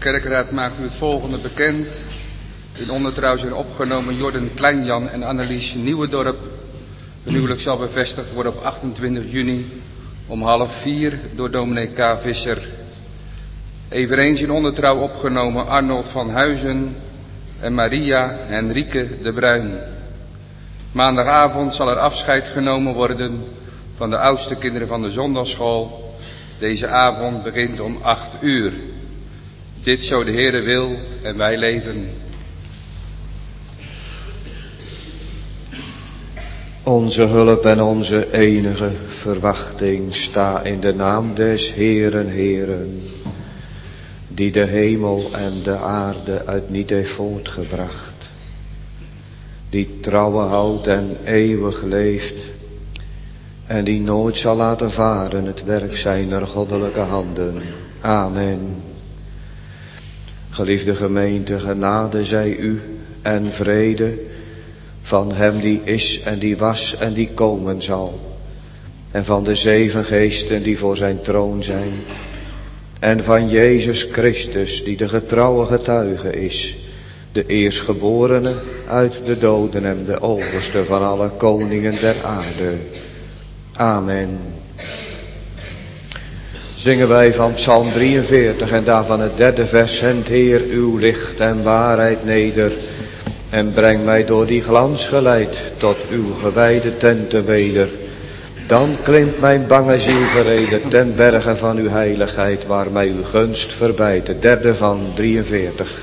kerkraad maakt u het volgende bekend. In ondertrouw zijn opgenomen Jordan Kleinjan en Annelies Nieuwendorp. Hun huwelijk zal bevestigd worden op 28 juni om 3:30 door dominee K. Visser. Eveneens in ondertrouw opgenomen Arnold van Huizen en Maria Henrike de Bruin. Maandagavond zal er afscheid genomen worden van de oudste kinderen van de zondagschool. Deze avond begint om 8:00. Dit zo de Heere wil en wij leven. Onze hulp en onze enige verwachting sta in de naam des Heeren, Heeren, die de hemel en de aarde uit niet heeft voortgebracht, die trouwe houdt en eeuwig leeft en die nooit zal laten varen het werk zijner goddelijke handen. Amen. Geliefde gemeente, genade zij u en vrede van hem die is en die was en die komen zal, en van de 7 geesten die voor zijn troon zijn, en van Jezus Christus die de getrouwe getuige is, de eerstgeborene uit de doden en de overste van alle koningen der aarde. Amen. Zingen wij van Psalm 43 en daarvan het 3e vers. Zend Heer uw licht en waarheid neder en breng mij door die glans geleid tot uw gewijde tenten weder. Dan klimt mijn bange ziel gereden ten berge van uw heiligheid, waar mij uw gunst verbijt. Het 3e van 43.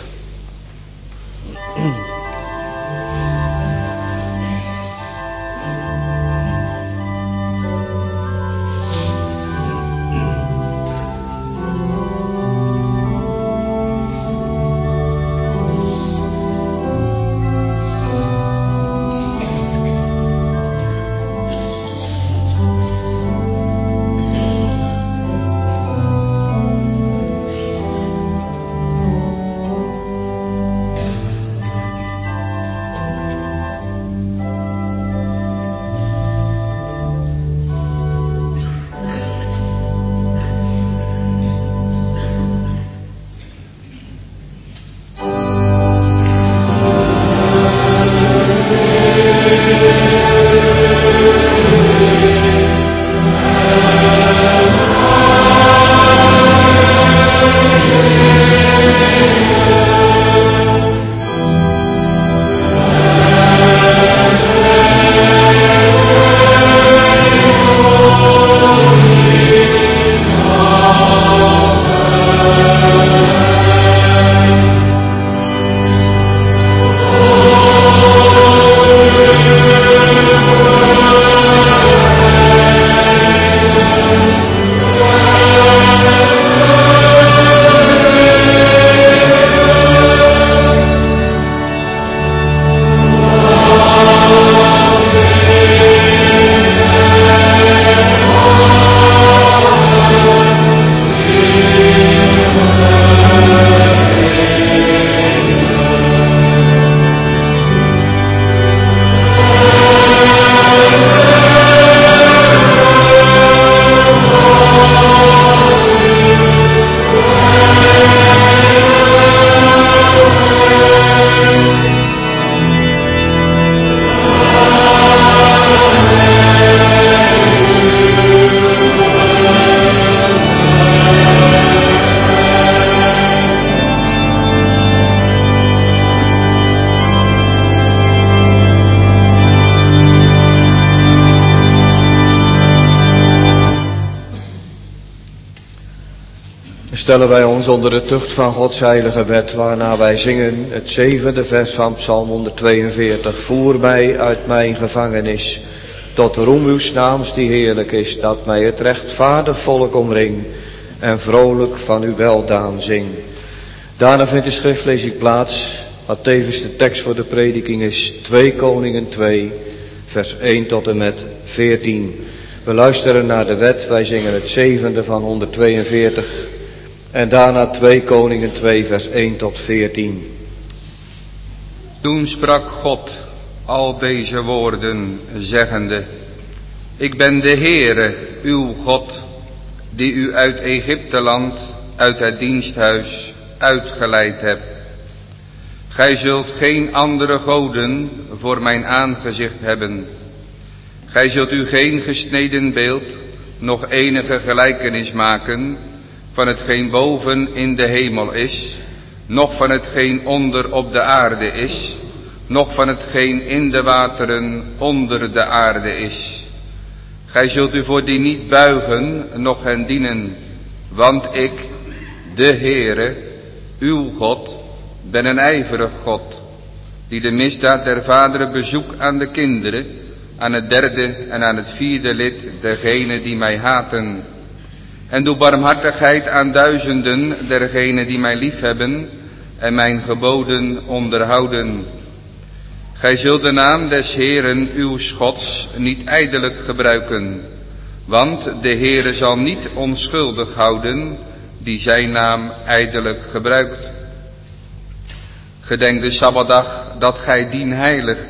Stellen wij ons onder de tucht van Gods heilige wet, waarna wij zingen het 7e vers van Psalm 142. Voer mij uit mijn gevangenis, tot roem uws naams die heerlijk is, dat mij het rechtvaardig volk omring en vrolijk van uw weldaan zing. Daarna vindt de schriftlezing plaats, wat tevens de tekst voor de prediking is, 2 Koningen 2, vers 1 tot en met 14. We luisteren naar de wet, wij zingen het 7e van 142 en daarna 2 Koningen 2, vers 1 tot 14. Toen sprak God al deze woorden, zeggende: Ik ben de Heere, uw God, die u uit Egypteland, uit het diensthuis uitgeleid heb. Gij zult geen andere goden voor mijn aangezicht hebben. Gij zult u geen gesneden beeld, nog enige gelijkenis maken van hetgeen boven in de hemel is, noch van hetgeen onder op de aarde is, noch van hetgeen in de wateren onder de aarde is. Gij zult u voor die niet buigen, noch hen dienen, want ik, de Heere, uw God, ben een ijverig God, die de misdaad der vaderen bezoek aan de kinderen, aan het derde en aan het vierde lid dergenen die mij haten. En doe barmhartigheid aan duizenden dergenen die mij liefhebben en mijn geboden onderhouden. Gij zult de naam des Heeren uw Gods niet ijdelijk gebruiken, want de Heere zal niet onschuldig houden die zijn naam ijdelijk gebruikt. Gedenk de Sabbatdag dat gij dien heiligt.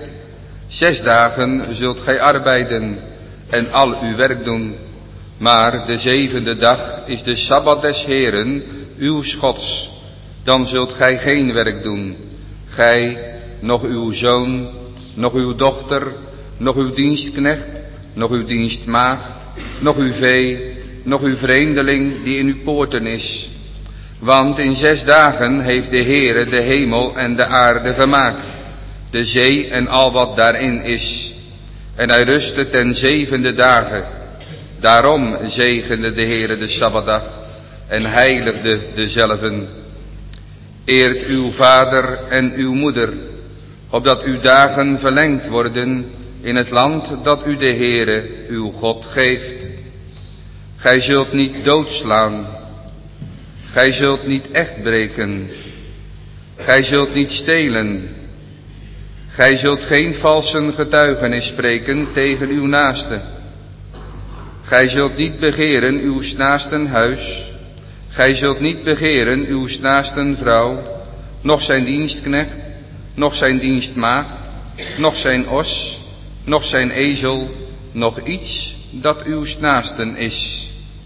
6 dagen zult gij arbeiden en al uw werk doen. Maar de 7e dag is de Sabbat des Heeren, uw Gods. Dan zult gij geen werk doen. Gij, nog uw zoon, nog uw dochter, nog uw dienstknecht, nog uw dienstmaagd, nog uw vee, nog uw vreemdeling die in uw poorten is. Want in 6 dagen heeft de Heere de hemel en de aarde gemaakt, de zee en al wat daarin is. En hij rustte ten 7e dagen. Daarom zegende de Heere de Sabbatdag en heiligde dezelven. Eert uw vader en uw moeder, opdat uw dagen verlengd worden in het land dat u de Heere uw God geeft. Gij zult niet doodslaan. Gij zult niet echt breken. Gij zult niet stelen. Gij zult geen valse getuigenis spreken tegen uw naaste. Gij zult niet begeren uw naasten huis. Gij zult niet begeren uw naasten vrouw, noch zijn dienstknecht, noch zijn dienstmaagd, noch zijn os, noch zijn ezel, noch iets dat uw naasten is.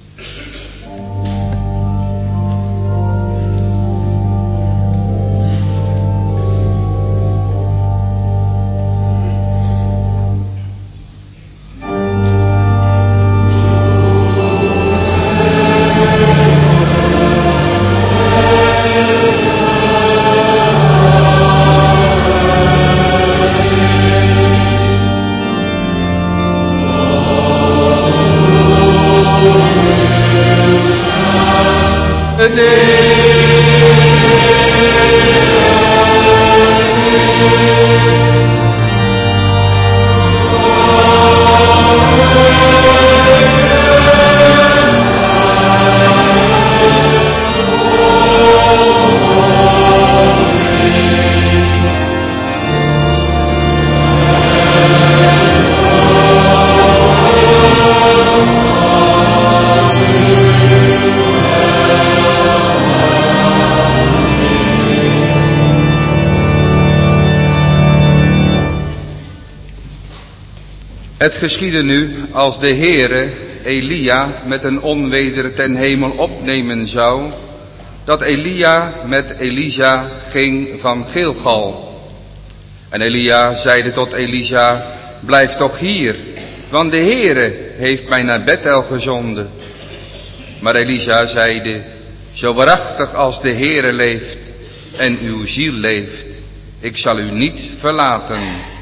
Het geschiedde nu, als de Heere Elia met een onweder ten hemel opnemen zou, dat Elia met Elisa ging van Gilgal. En Elia zeide tot Elisa, blijf toch hier, want de Heere heeft mij naar Bethel gezonden. Maar Elisa zeide, zo waarachtig als de Heere leeft en uw ziel leeft, ik zal u niet verlaten.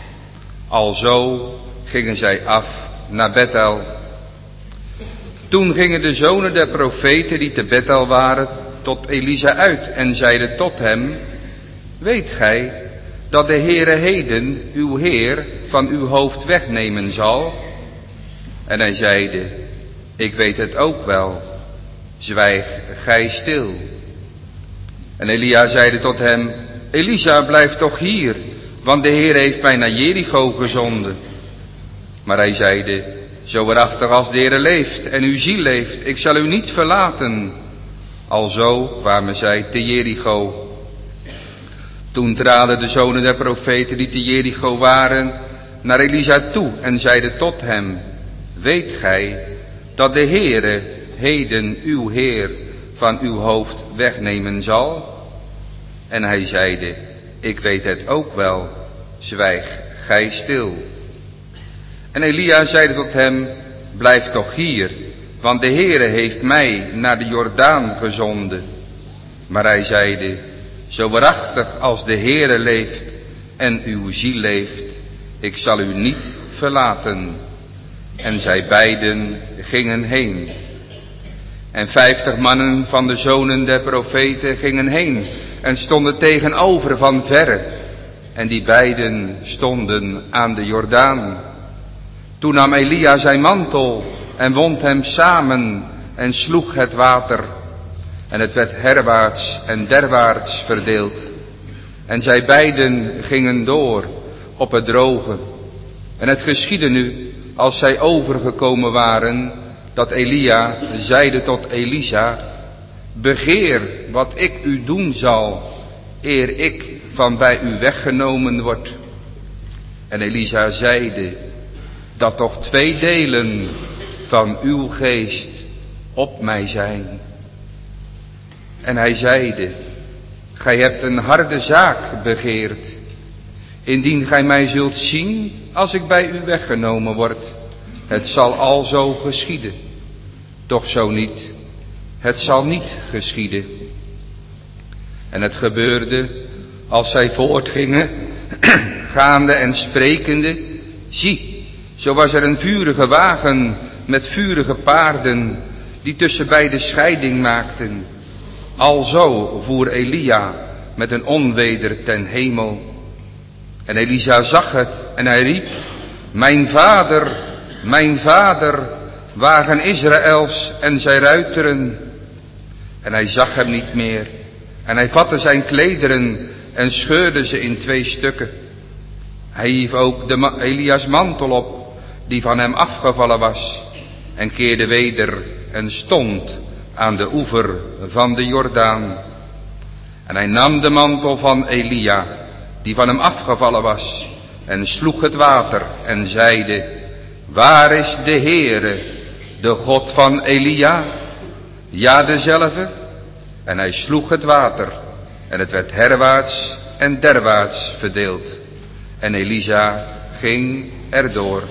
Alzo gingen zij af naar Bethel. Toen gingen de zonen der profeten die te Bethel waren tot Elisa uit en zeiden tot hem, weet gij dat de Heere heden uw Heer van uw hoofd wegnemen zal? En hij zeide, ik weet het ook wel, zwijg gij stil. En Elia zeide tot hem, Elisa, blijf toch hier, want de Heer heeft mij naar Jericho gezonden. Maar hij zeide, zo waarachtig als de Heere leeft en uw ziel leeft, ik zal u niet verlaten. Alzo kwamen zij te Jericho. Toen traden de zonen der profeten die te Jericho waren naar Elisa toe en zeiden tot hem, weet gij dat de Heere heden uw Heer van uw hoofd wegnemen zal? En hij zeide, ik weet het ook wel, zwijg gij stil. En Elia zeide tot hem, blijf toch hier, want de Heere heeft mij naar de Jordaan gezonden. Maar hij zeide, zo waarachtig als de Heere leeft en uw ziel leeft, ik zal u niet verlaten. En zij beiden gingen heen. En 50 mannen van de zonen der profeten gingen heen en stonden tegenover van verre. En die beiden stonden aan de Jordaan. Toen nam Elia zijn mantel en wond hem samen en sloeg het water. En het werd herwaarts en derwaarts verdeeld. En zij beiden gingen door op het droge. En het geschiedde nu, als zij overgekomen waren, dat Elia zeide tot Elisa, begeer wat ik u doen zal, eer ik van bij u weggenomen word. En Elisa zeide, dat toch 2 delen van uw geest op mij zijn. En hij zeide, gij hebt een harde zaak begeerd. Indien gij mij zult zien, als ik bij u weggenomen word, het zal alzo geschieden. Doch zo niet, het zal niet geschieden. En het gebeurde, als zij voortgingen, gaande en sprekende, zie, zo was er een vurige wagen met vurige paarden, die tussen beide scheiding maakten. Alzo voer Elia met een onweder ten hemel. En Elisa zag het en hij riep, mijn vader, wagen Israëls en zijn ruiteren. En hij zag hem niet meer. En hij vatte zijn klederen en scheurde ze in 2 stukken. Hij hief ook Elia's mantel op, die van hem afgevallen was, en keerde weder en stond aan de oever van de Jordaan. En hij nam de mantel van Elia, die van hem afgevallen was, en sloeg het water en zeide, waar is de Heere, de God van Elia? Ja, dezelfde. En hij sloeg het water, en het werd herwaarts en derwaarts verdeeld. En Elisa ging erdoor.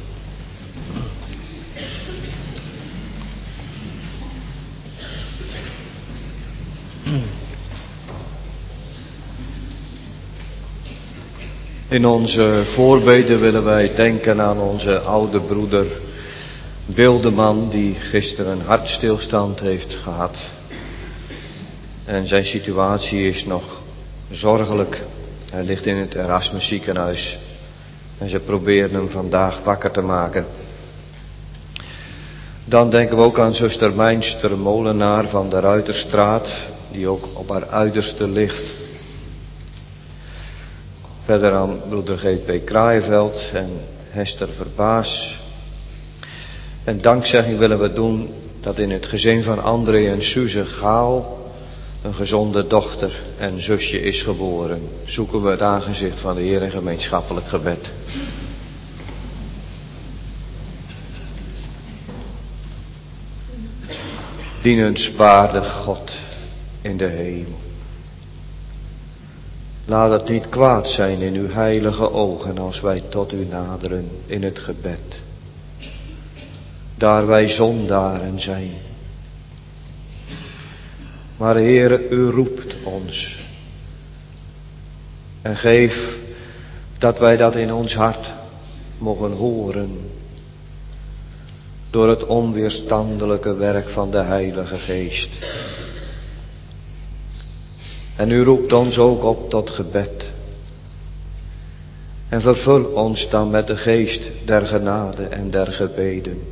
In onze voorbeden willen wij denken aan onze oude broeder Bildeman, die gisteren een hartstilstand heeft gehad. En zijn situatie is nog zorgelijk. Hij ligt in het Erasmus ziekenhuis. En ze proberen hem vandaag wakker te maken. Dan denken we ook aan zuster Mijnster Molenaar van de Ruiterstraat, die ook op haar uiterste ligt. Verder aan broeder G.P. Kraaienveld en Hester Verbaas. En dankzegging willen we doen dat in het gezin van André en Suze Gaal een gezonde dochter en zusje is geboren. Zoeken we het aangezicht van de Heer in gemeenschappelijk gebed. Dienenswaardig God in de hemel. Laat het niet kwaad zijn in uw heilige ogen als wij tot u naderen in het gebed. Daar wij zondaren zijn. Maar Heere, u roept ons. En geef dat wij dat in ons hart mogen horen. Door het onweerstandelijke werk van de Heilige Geest. En u roept ons ook op tot gebed. En vervul ons dan met de geest der genade en der gebeden.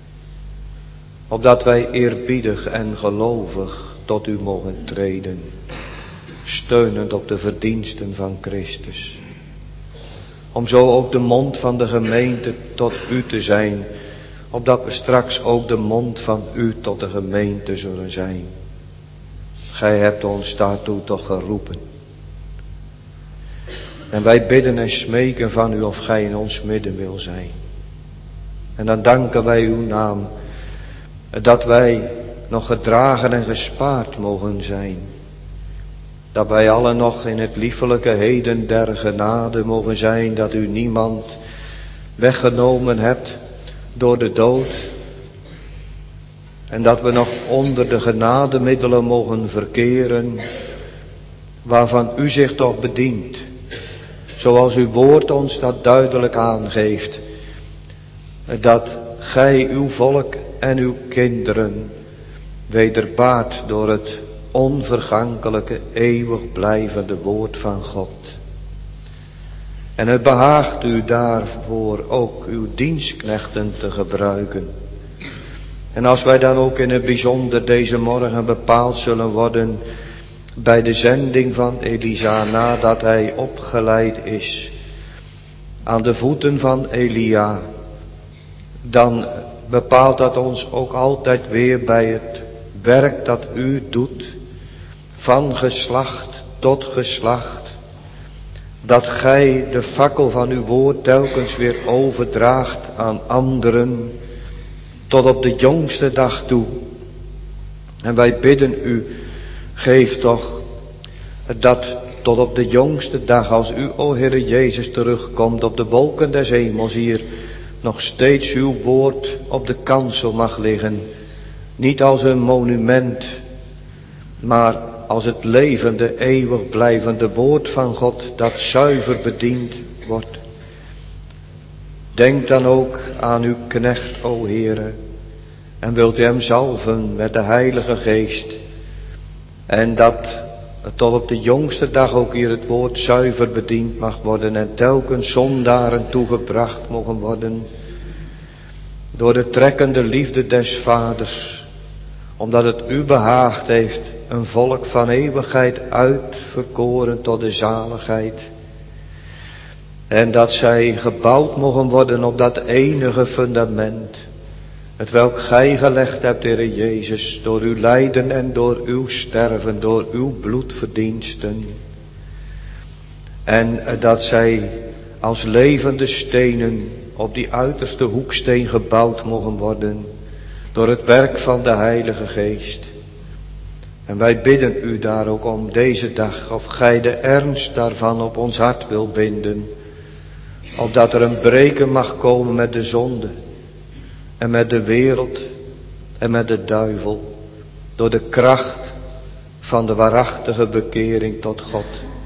Opdat wij eerbiedig en gelovig tot u mogen treden. Steunend op de verdiensten van Christus. Om zo ook de mond van de gemeente tot u te zijn. Opdat we straks ook de mond van u tot de gemeente zullen zijn. Gij hebt ons daartoe toch geroepen. En wij bidden en smeken van u of gij in ons midden wil zijn. En dan danken wij uw naam. Dat wij nog gedragen en gespaard mogen zijn. dat wij allen nog in het liefelijke heden der genade mogen zijn, dat u niemand weggenomen hebt door de dood. En dat we nog onder de genademiddelen mogen verkeren, waarvan u zich toch bedient. Zoals uw woord ons dat duidelijk aangeeft. Dat gij uw volk en uw kinderen wederbaart door het onvergankelijke, eeuwig blijvende woord van God. En het behaagt u daarvoor ook uw dienstknechten te gebruiken. En als wij dan ook in het bijzonder deze morgen bepaald zullen worden bij de zending van Elisa, nadat hij opgeleid is aan de voeten van Elia, dan bepaalt dat ons ook altijd weer bij het werk dat u doet, van geslacht tot geslacht, dat gij de fakkel van uw woord telkens weer overdraagt aan anderen, tot op de jongste dag toe. En wij bidden u, geef toch dat tot op de jongste dag, als u, o Heere Jezus, terugkomt op de wolken des hemels, hier nog steeds uw woord op de kansel mag liggen. Niet als een monument, maar als het levende, eeuwig blijvende woord van God, dat zuiver bediend wordt. Denk dan ook aan uw knecht, o Heere, en wilt u hem zalven met de Heilige Geest. En dat tot op de jongste dag ook hier het woord zuiver bediend mag worden en telkens zondaren toegebracht mogen worden door de trekkende liefde des Vaders, omdat het u behaagd heeft een volk van eeuwigheid uitverkoren tot de zaligheid. En dat zij gebouwd mogen worden op dat enige fundament, het welk gij gelegd hebt, Heere Jezus, door uw lijden en door uw sterven, door uw bloedverdiensten. En dat zij als levende stenen op die uiterste hoeksteen gebouwd mogen worden, door het werk van de Heilige Geest. En wij bidden u daar ook om deze dag, of gij de ernst daarvan op ons hart wil binden, opdat er een breken mag komen met de zonde en met de wereld en met de duivel, door de kracht van de waarachtige bekering tot God.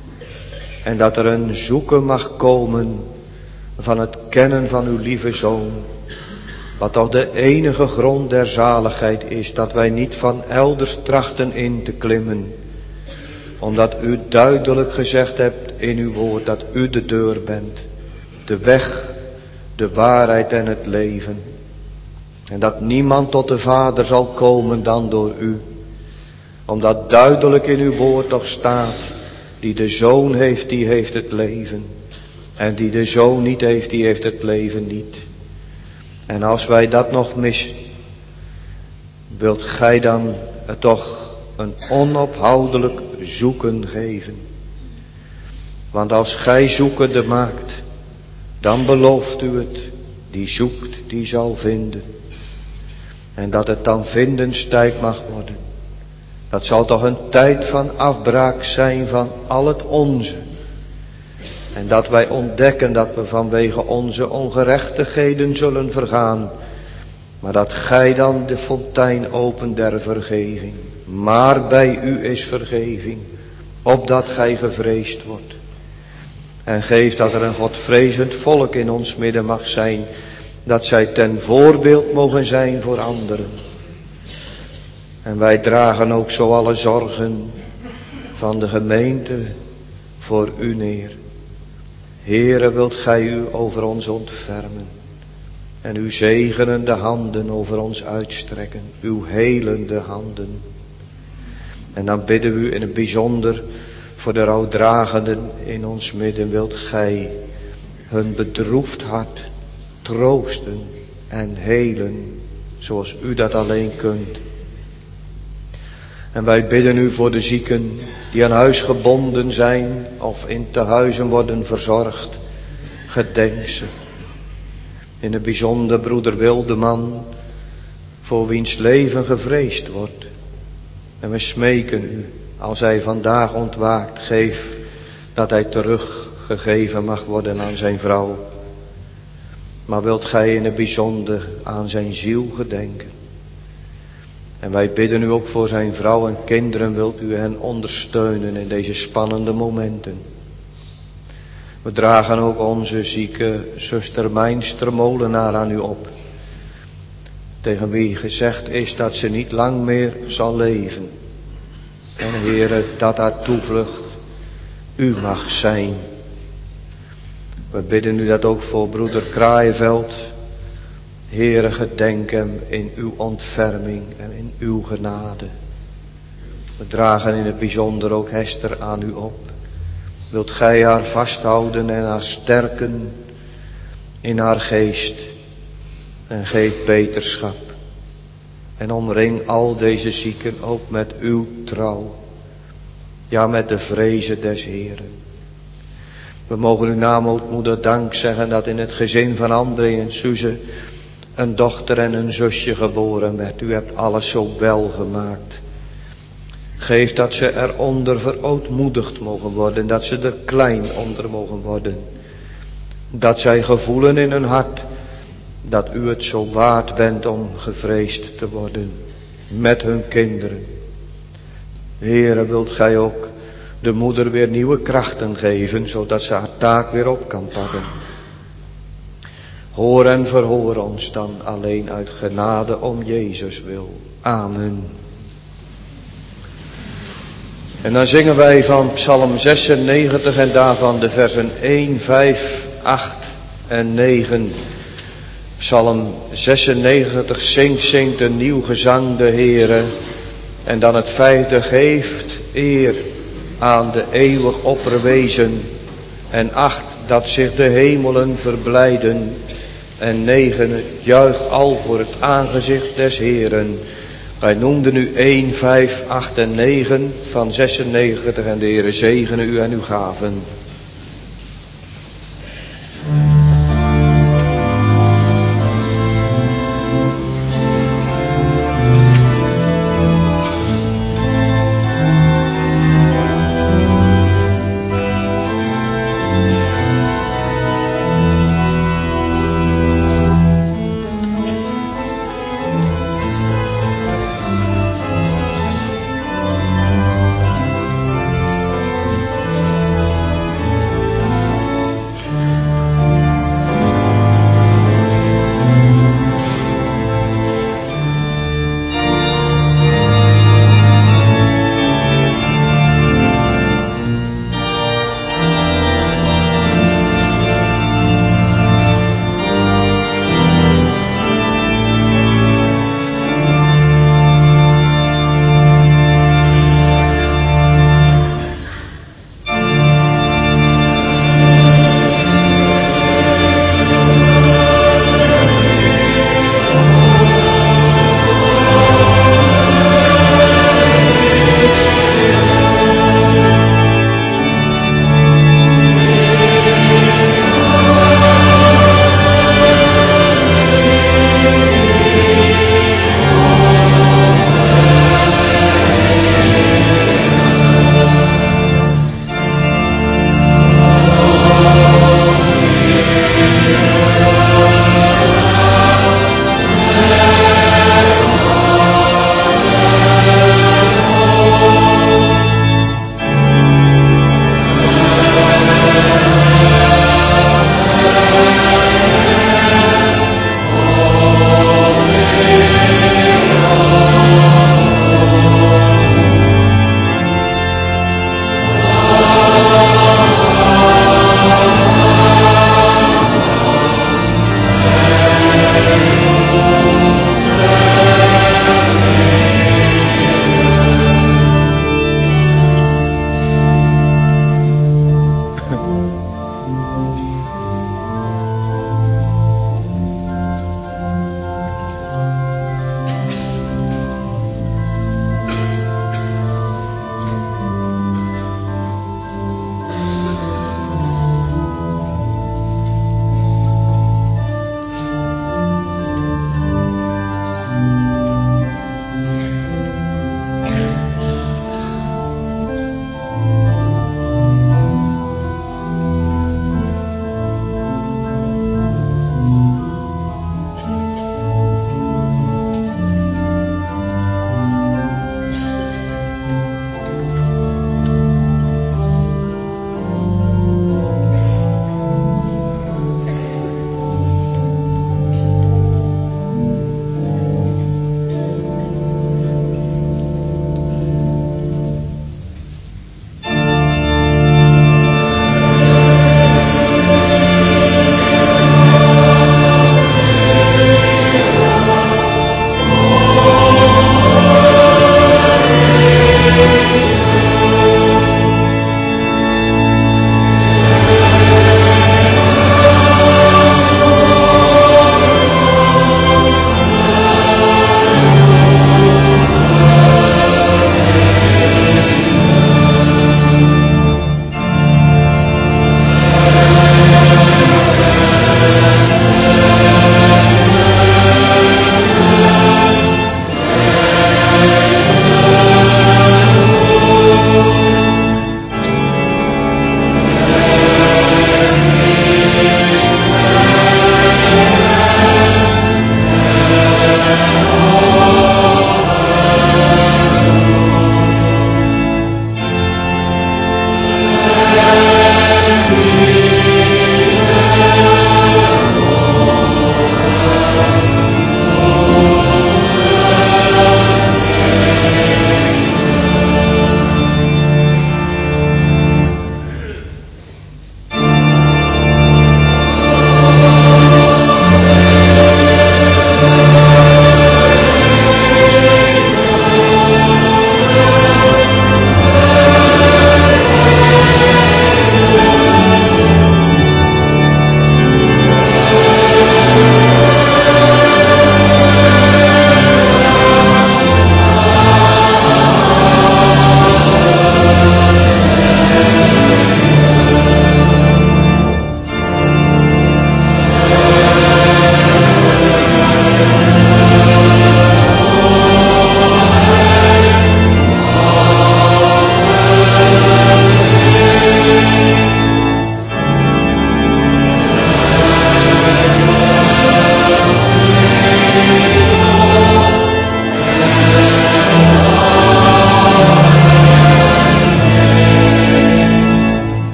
En dat er een zoeken mag komen van het kennen van uw lieve Zoon, wat toch de enige grond der zaligheid is, dat wij niet van elders trachten in te klimmen, omdat u duidelijk gezegd hebt in uw woord dat u de deur bent, de weg, de waarheid en het leven. En dat niemand tot de Vader zal komen dan door u. Omdat duidelijk in uw woord toch staat, die de Zoon heeft, die heeft het leven. En die de Zoon niet heeft, die heeft het leven niet. En als wij dat nog missen, wilt gij dan toch een onophoudelijk zoeken geven. Want als gij zoekende maakt, dan belooft u het, die zoekt, die zal vinden. En dat het dan vindenstijd mag worden. Dat zal toch een tijd van afbraak zijn van al het onze. En dat wij ontdekken dat we vanwege onze ongerechtigheden zullen vergaan. Maar dat gij dan de fontein opent der vergeving. Maar bij u is vergeving, opdat gij gevreesd wordt. En geef dat er een godvrezend volk in ons midden mag zijn, dat zij ten voorbeeld mogen zijn voor anderen. En wij dragen ook zo alle zorgen van de gemeente voor u neer. Heere, wilt gij u over ons ontfermen en uw zegenende handen over ons uitstrekken, uw helende handen. En dan bidden we u in het bijzonder voor de rouwdragenden in ons midden, wilt gij hun bedroefd hart troosten en helen, zoals u dat alleen kunt. En wij bidden u voor de zieken die aan huis gebonden zijn of in tehuizen worden verzorgd. Gedenk ze. In het bijzonder broeder Wildeman, voor wiens leven gevreesd wordt. En we smeken u als hij vandaag ontwaakt, geef dat hij teruggegeven mag worden aan zijn vrouw. Maar wilt gij in het bijzonder aan zijn ziel gedenken? En wij bidden u ook voor zijn vrouw en kinderen, wilt u hen ondersteunen in deze spannende momenten. We dragen ook onze zieke zuster Mijnster Molenaar aan u op, tegen wie gezegd is dat ze niet lang meer zal leven. En Heere, dat haar toevlucht u mag zijn. We bidden u dat ook voor broeder Kraaienveld. Heere, gedenk hem in uw ontferming en in uw genade. We dragen in het bijzonder ook Hester aan u op. Wilt gij haar vasthouden en haar sterken in haar geest. En geef beterschap. En omring al deze zieken ook met uw trouw. Ja, met de vrezen des Heeren. We mogen uw naam, moeder, dank zeggen dat in het gezin van André en Suze een dochter en een zusje geboren werd. U hebt alles zo wel gemaakt. Geef dat ze eronder verootmoedigd mogen worden. Dat ze er klein onder mogen worden. Dat zij gevoelen in hun hart dat u het zo waard bent om gevreesd te worden. Met hun kinderen. Heere, wilt gij ook de moeder weer nieuwe krachten geven, zodat ze haar taak weer op kan pakken. Hoor en verhoor ons dan alleen uit genade om Jezus wil. Amen. En dan zingen wij van Psalm 96 en daarvan de versen 1, 5, 8 en 9. Psalm 96 zingt een nieuw gezang de Heere. En dan het 5e geeft eer aan de eeuwig opperwezen. En 8 dat zich de hemelen verblijden. En 9 het juich al voor het aangezicht des Heeren. Wij noemden u 1, 5, 8 en 9 van 96 en de Heere zegene u en uw gaven.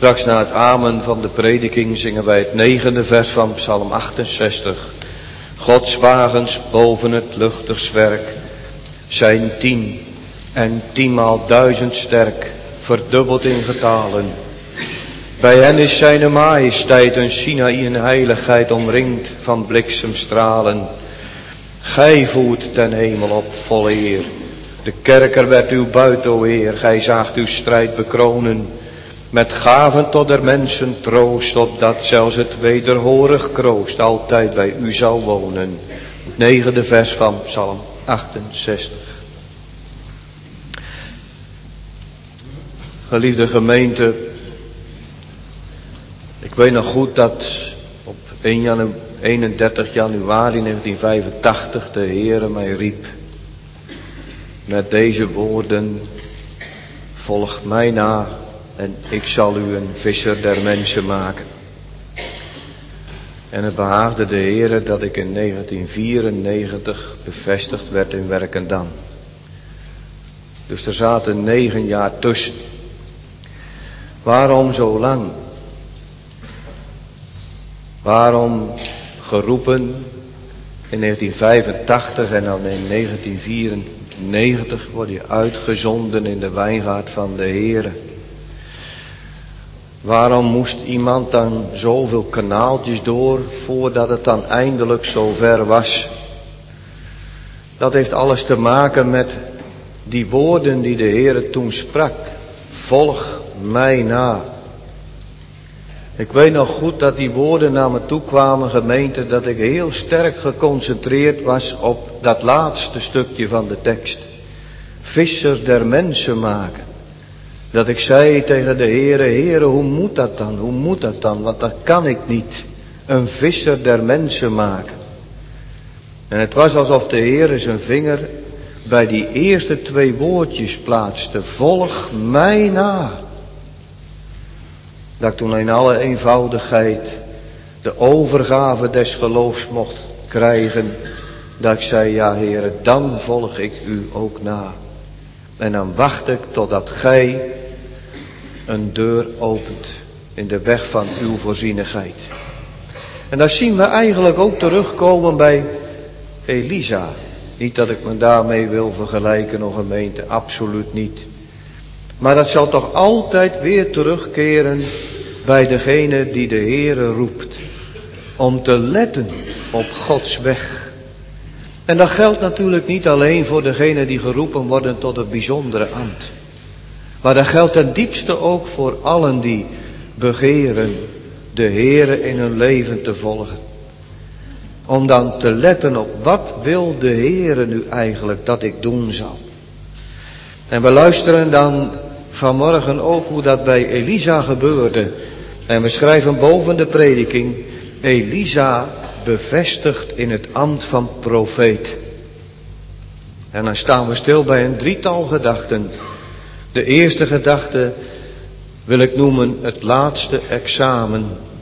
Straks na het amen van de prediking zingen wij het 9e vers van Psalm 68. Gods wagens boven het luchtigswerk zijn 10 en 10.000 sterk, verdubbeld in getalen. Bij hen is zijn majesteit een Sinaï in heiligheid omringd van bliksemstralen. Gij voert ten hemel op volle eer. De kerker werd uw buit, o Heer. Gij zaagt uw strijd bekronen. Met gaven tot der mensen troost, opdat zelfs het wederhorig kroost altijd bij u zal wonen. 9e vers van Psalm 68. Geliefde gemeente, ik weet nog goed dat op 31 januari 1985 de Heere mij riep met deze woorden: volg mij na en ik zal u een visser der mensen maken. En het behaagde de Heere dat ik in 1994 bevestigd werd in Werkendam. Dus er zaten 9 jaar tussen. Waarom zo lang? Waarom geroepen in 1985 en dan in 1994 word je uitgezonden in de wijngaard van de Heere? Waarom moest iemand dan zoveel kanaaltjes door voordat het dan eindelijk zover was? Dat heeft alles te maken met die woorden die de Heere toen sprak. Volg mij na. Ik weet nog goed dat die woorden naar me toe kwamen, gemeente, dat ik heel sterk geconcentreerd was op dat laatste stukje van de tekst. Visser der mensen maken. Dat ik zei tegen de Heere: Heere, hoe moet dat dan? Hoe moet dat dan? Want dat kan ik niet. Een visser der mensen maken. En het was alsof de Heere zijn vinger bij die eerste 2 woordjes plaatste. Volg mij na. Dat ik toen in alle eenvoudigheid de overgave des geloofs mocht krijgen. Dat ik zei: ja Heere, dan volg ik u ook na. En dan wacht ik totdat gij een deur opent in de weg van uw voorzienigheid. En dat zien we eigenlijk ook terugkomen bij Elisa. Niet dat ik me daarmee wil vergelijken, nog gemeente, absoluut niet. Maar dat zal toch altijd weer terugkeren bij degene die de Heere roept. Om te letten op Gods weg. En dat geldt natuurlijk niet alleen voor degenen die geroepen worden tot een bijzondere ambt. Maar dat geldt ten diepste ook voor allen die begeren de Heere in hun leven te volgen. Om dan te letten op wat wil de Heere nu eigenlijk dat ik doen zal. En we luisteren dan vanmorgen ook hoe dat bij Elisa gebeurde. En we schrijven boven de prediking: Elisa bevestigd in het ambt van profeet. En dan staan we stil bij een 3-tal gedachten. De eerste gedachte wil ik noemen het laatste examen.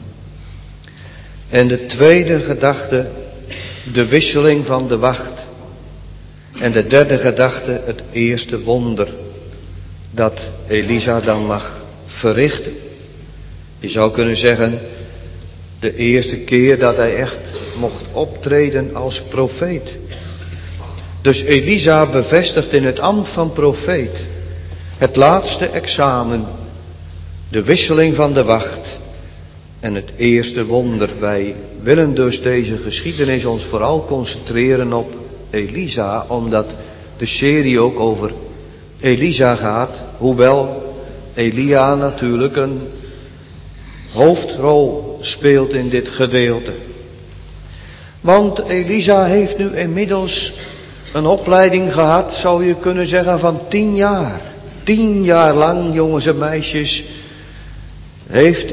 En de tweede gedachte de wisseling van de wacht. En de derde gedachte het eerste wonder dat Elisa dan mag verrichten. Je zou kunnen zeggen, de eerste keer dat hij echt mocht optreden als profeet. Dus Elisa bevestigt in het ambt van profeet het laatste examen, de wisseling van de wacht en het eerste wonder. Wij willen dus deze geschiedenis ons vooral concentreren op Elisa, omdat de serie ook over Elisa gaat, hoewel Elia natuurlijk een hoofdrol speelt in dit gedeelte. Want Elisa heeft nu inmiddels een opleiding gehad, zou je kunnen zeggen, van 10 jaar. 10 jaar lang, jongens en meisjes, heeft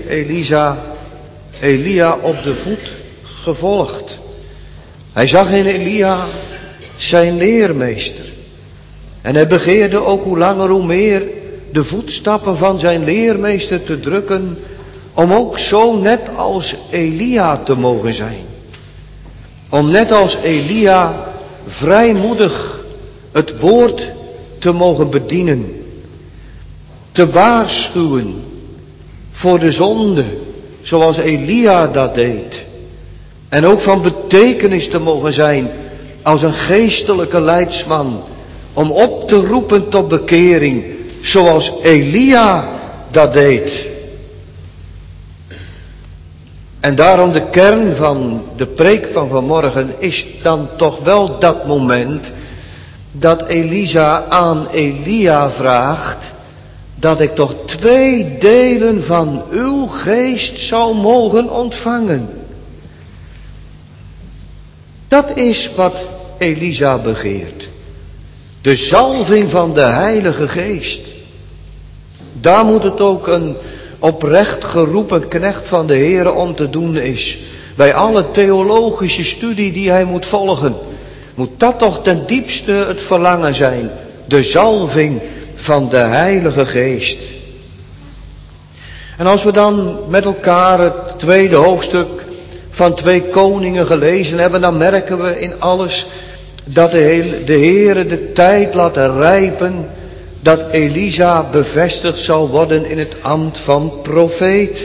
Elia op de voet gevolgd. Hij zag in Elia zijn leermeester. En hij begeerde ook hoe langer hoe meer de voetstappen van zijn leermeester te drukken, om ook zo net als Elia te mogen zijn. Om net als Elia vrijmoedig het woord te mogen bedienen. Te waarschuwen voor de zonde, zoals Elia dat deed. En ook van betekenis te mogen zijn als een geestelijke leidsman, om op te roepen tot bekering, zoals Elia dat deed. En daarom de kern van de preek van vanmorgen is dan toch wel dat moment dat Elisa aan Elia vraagt dat ik toch 2 delen van uw geest zou mogen ontvangen. Dat is wat Elisa begeert. De zalving van de Heilige Geest. Daar moet het ook een oprecht geroepen knecht van de Heere om te doen is. Bij alle theologische studie die hij moet volgen, moet dat toch ten diepste het verlangen zijn. De zalving van de Heilige Geest. En als we dan met elkaar het tweede hoofdstuk van 2 Koningen gelezen hebben, dan merken we in alles dat de Heere de tijd laat rijpen dat Elisa bevestigd zal worden in het ambt van profeet.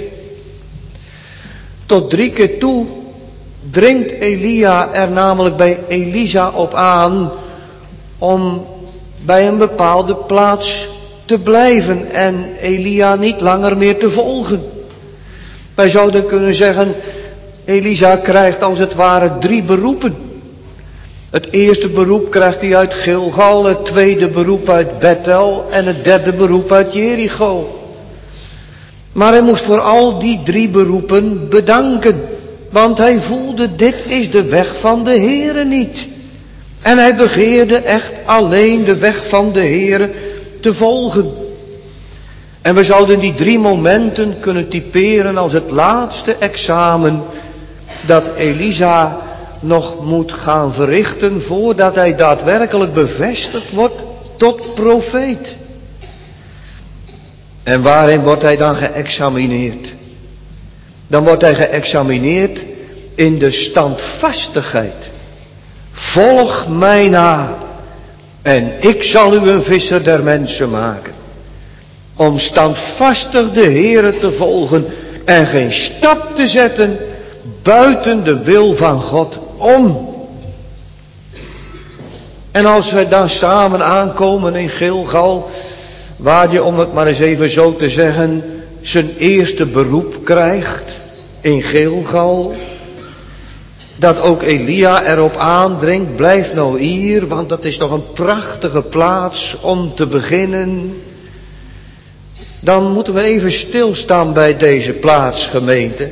Tot 3 keer toe dringt Elia er namelijk bij Elisa op aan om bij een bepaalde plaats te blijven en Elia niet langer meer te volgen. Wij zouden kunnen zeggen, Elisa krijgt als het ware 3 beroepen. Het eerste beroep krijgt hij uit Gilgal, het tweede beroep uit Bethel en het derde beroep uit Jericho. Maar hij moest voor al die 3 beroepen bedanken, want hij voelde, dit is de weg van de Heere niet. En hij begeerde echt alleen de weg van de Heere te volgen. En we zouden die 3 momenten kunnen typeren als het laatste examen dat Elisa nog moet gaan verrichten voordat hij daadwerkelijk bevestigd wordt tot profeet. En waarin wordt hij dan geëxamineerd? Dan wordt hij geëxamineerd in de standvastigheid. Volg mij na en ik zal u een visser der mensen maken. Om standvastig de Heere te volgen en geen stap te zetten buiten de wil van God om. En als wij dan samen aankomen in Gilgal, waar je, om het maar eens even zo te zeggen, zijn eerste beroep krijgt in Gilgal, dat ook Elia erop aandringt, blijf nou hier, want dat is toch een prachtige plaats om te beginnen. Dan moeten we even stilstaan bij deze plaats, gemeente.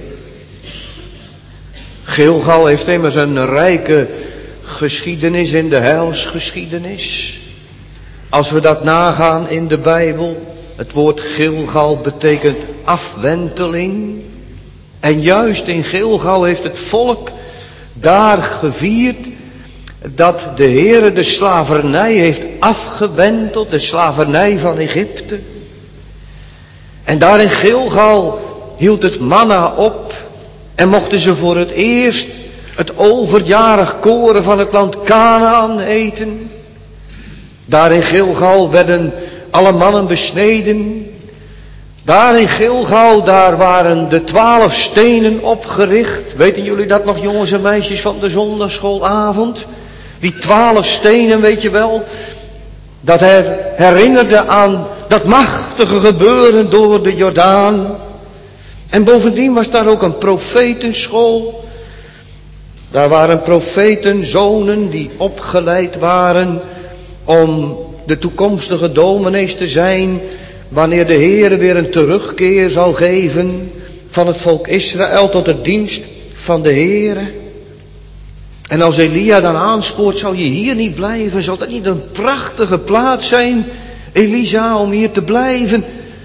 Gilgal heeft immers een rijke geschiedenis in de heilsgeschiedenis. Als we dat nagaan in de Bijbel, het woord Gilgal betekent afwenteling. En juist in Gilgal heeft het volk daar gevierd dat de Heere de slavernij heeft afgewenteld, de slavernij van Egypte. En daar in Gilgal hield het manna op en mochten ze voor het eerst het overjarig koren van het land Kanaan eten. Daar in Gilgal werden alle mannen besneden. Daar in Gilgal, daar waren de 12 stenen opgericht. Weten jullie dat nog, jongens en meisjes van de zondagsschoolavond? Die 12 stenen, weet je wel, dat herinnerde aan dat machtige gebeuren door de Jordaan. En bovendien was daar ook een profetenschool. Daar waren profetenzonen die opgeleid waren om de toekomstige dominees te zijn, wanneer de Heere weer een terugkeer zal geven van het volk Israël tot de dienst van de Heere. En als Elia dan aanspoort, zou je hier niet blijven? Zou dat niet een prachtige plaats zijn, Elisa, om hier te blijven?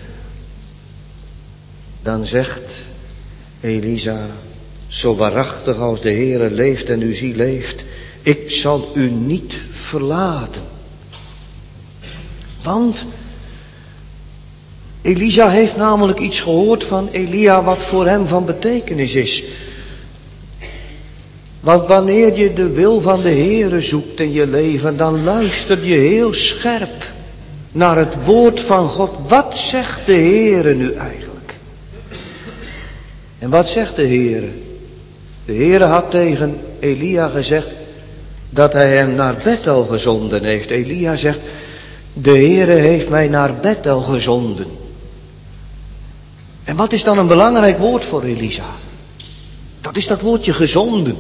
Dan zegt Elisa, zo waarachtig als de Heere leeft en uw ziel leeft, ik zal u niet verlaten. Want Elisa heeft namelijk iets gehoord van Elia wat voor hem van betekenis is. Want wanneer je de wil van de Heere zoekt in je leven, dan luister je heel scherp naar het woord van God. Wat zegt de Heere nu eigenlijk? En wat zegt de Heere? De Heere had tegen Elia gezegd dat hij hem naar Bethel gezonden heeft. Elia zegt, de Heere heeft mij naar Bethel gezonden. En wat is dan een belangrijk woord voor Elisa? Dat is dat woordje gezonden.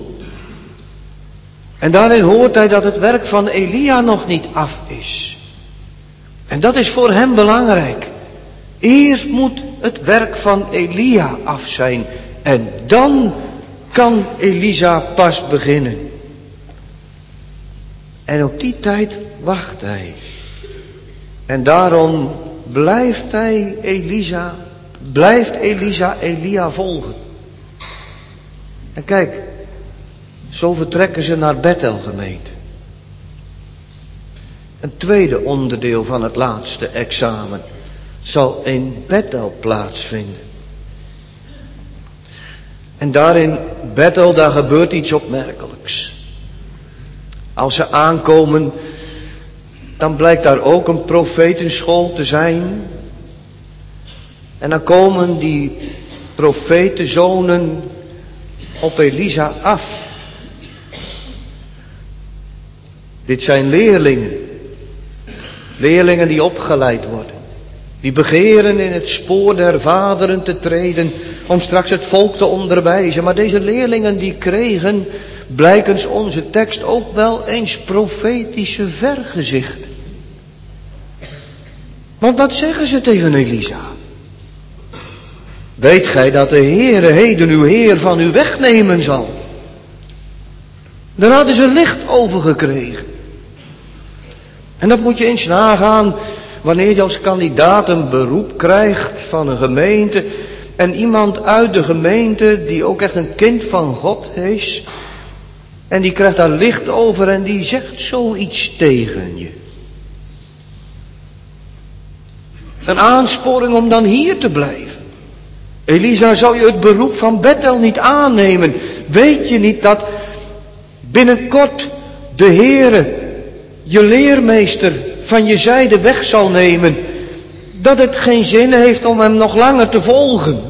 En daarin hoort hij dat het werk van Elia nog niet af is. En dat is voor hem belangrijk. Eerst moet het werk van Elia af zijn. En dan kan Elisa pas beginnen. En op die tijd wacht hij. En daarom blijft Elisa Elia volgen. En kijk, zo vertrekken ze naar Bethel, gemeente. Een tweede onderdeel van het laatste examen zal in Bethel plaatsvinden. En daar in Bethel, daar gebeurt iets opmerkelijks. Als ze aankomen, dan blijkt daar ook een profetenschool te zijn. En dan komen die profetenzonen op Elisa af. Dit zijn leerlingen. Leerlingen die opgeleid worden. Die begeren in het spoor der vaderen te treden om straks het volk te onderwijzen. Maar deze leerlingen die kregen, blijkens onze tekst, ook wel eens profetische vergezichten. Want wat zeggen ze tegen Elisa? Weet gij dat de Heere heden uw Heer van u wegnemen zal? Daar hadden ze licht over gekregen. En dat moet je eens nagaan wanneer je als kandidaat een beroep krijgt van een gemeente en iemand uit de gemeente die ook echt een kind van God is en die krijgt daar licht over en die zegt zoiets tegen je. Een aansporing om dan hier te blijven. Elisa, zou je het beroep van Bethel niet aannemen? Weet je niet dat binnenkort de Heere je leermeester van je zijde weg zal nemen, dat het geen zin heeft om hem nog langer te volgen?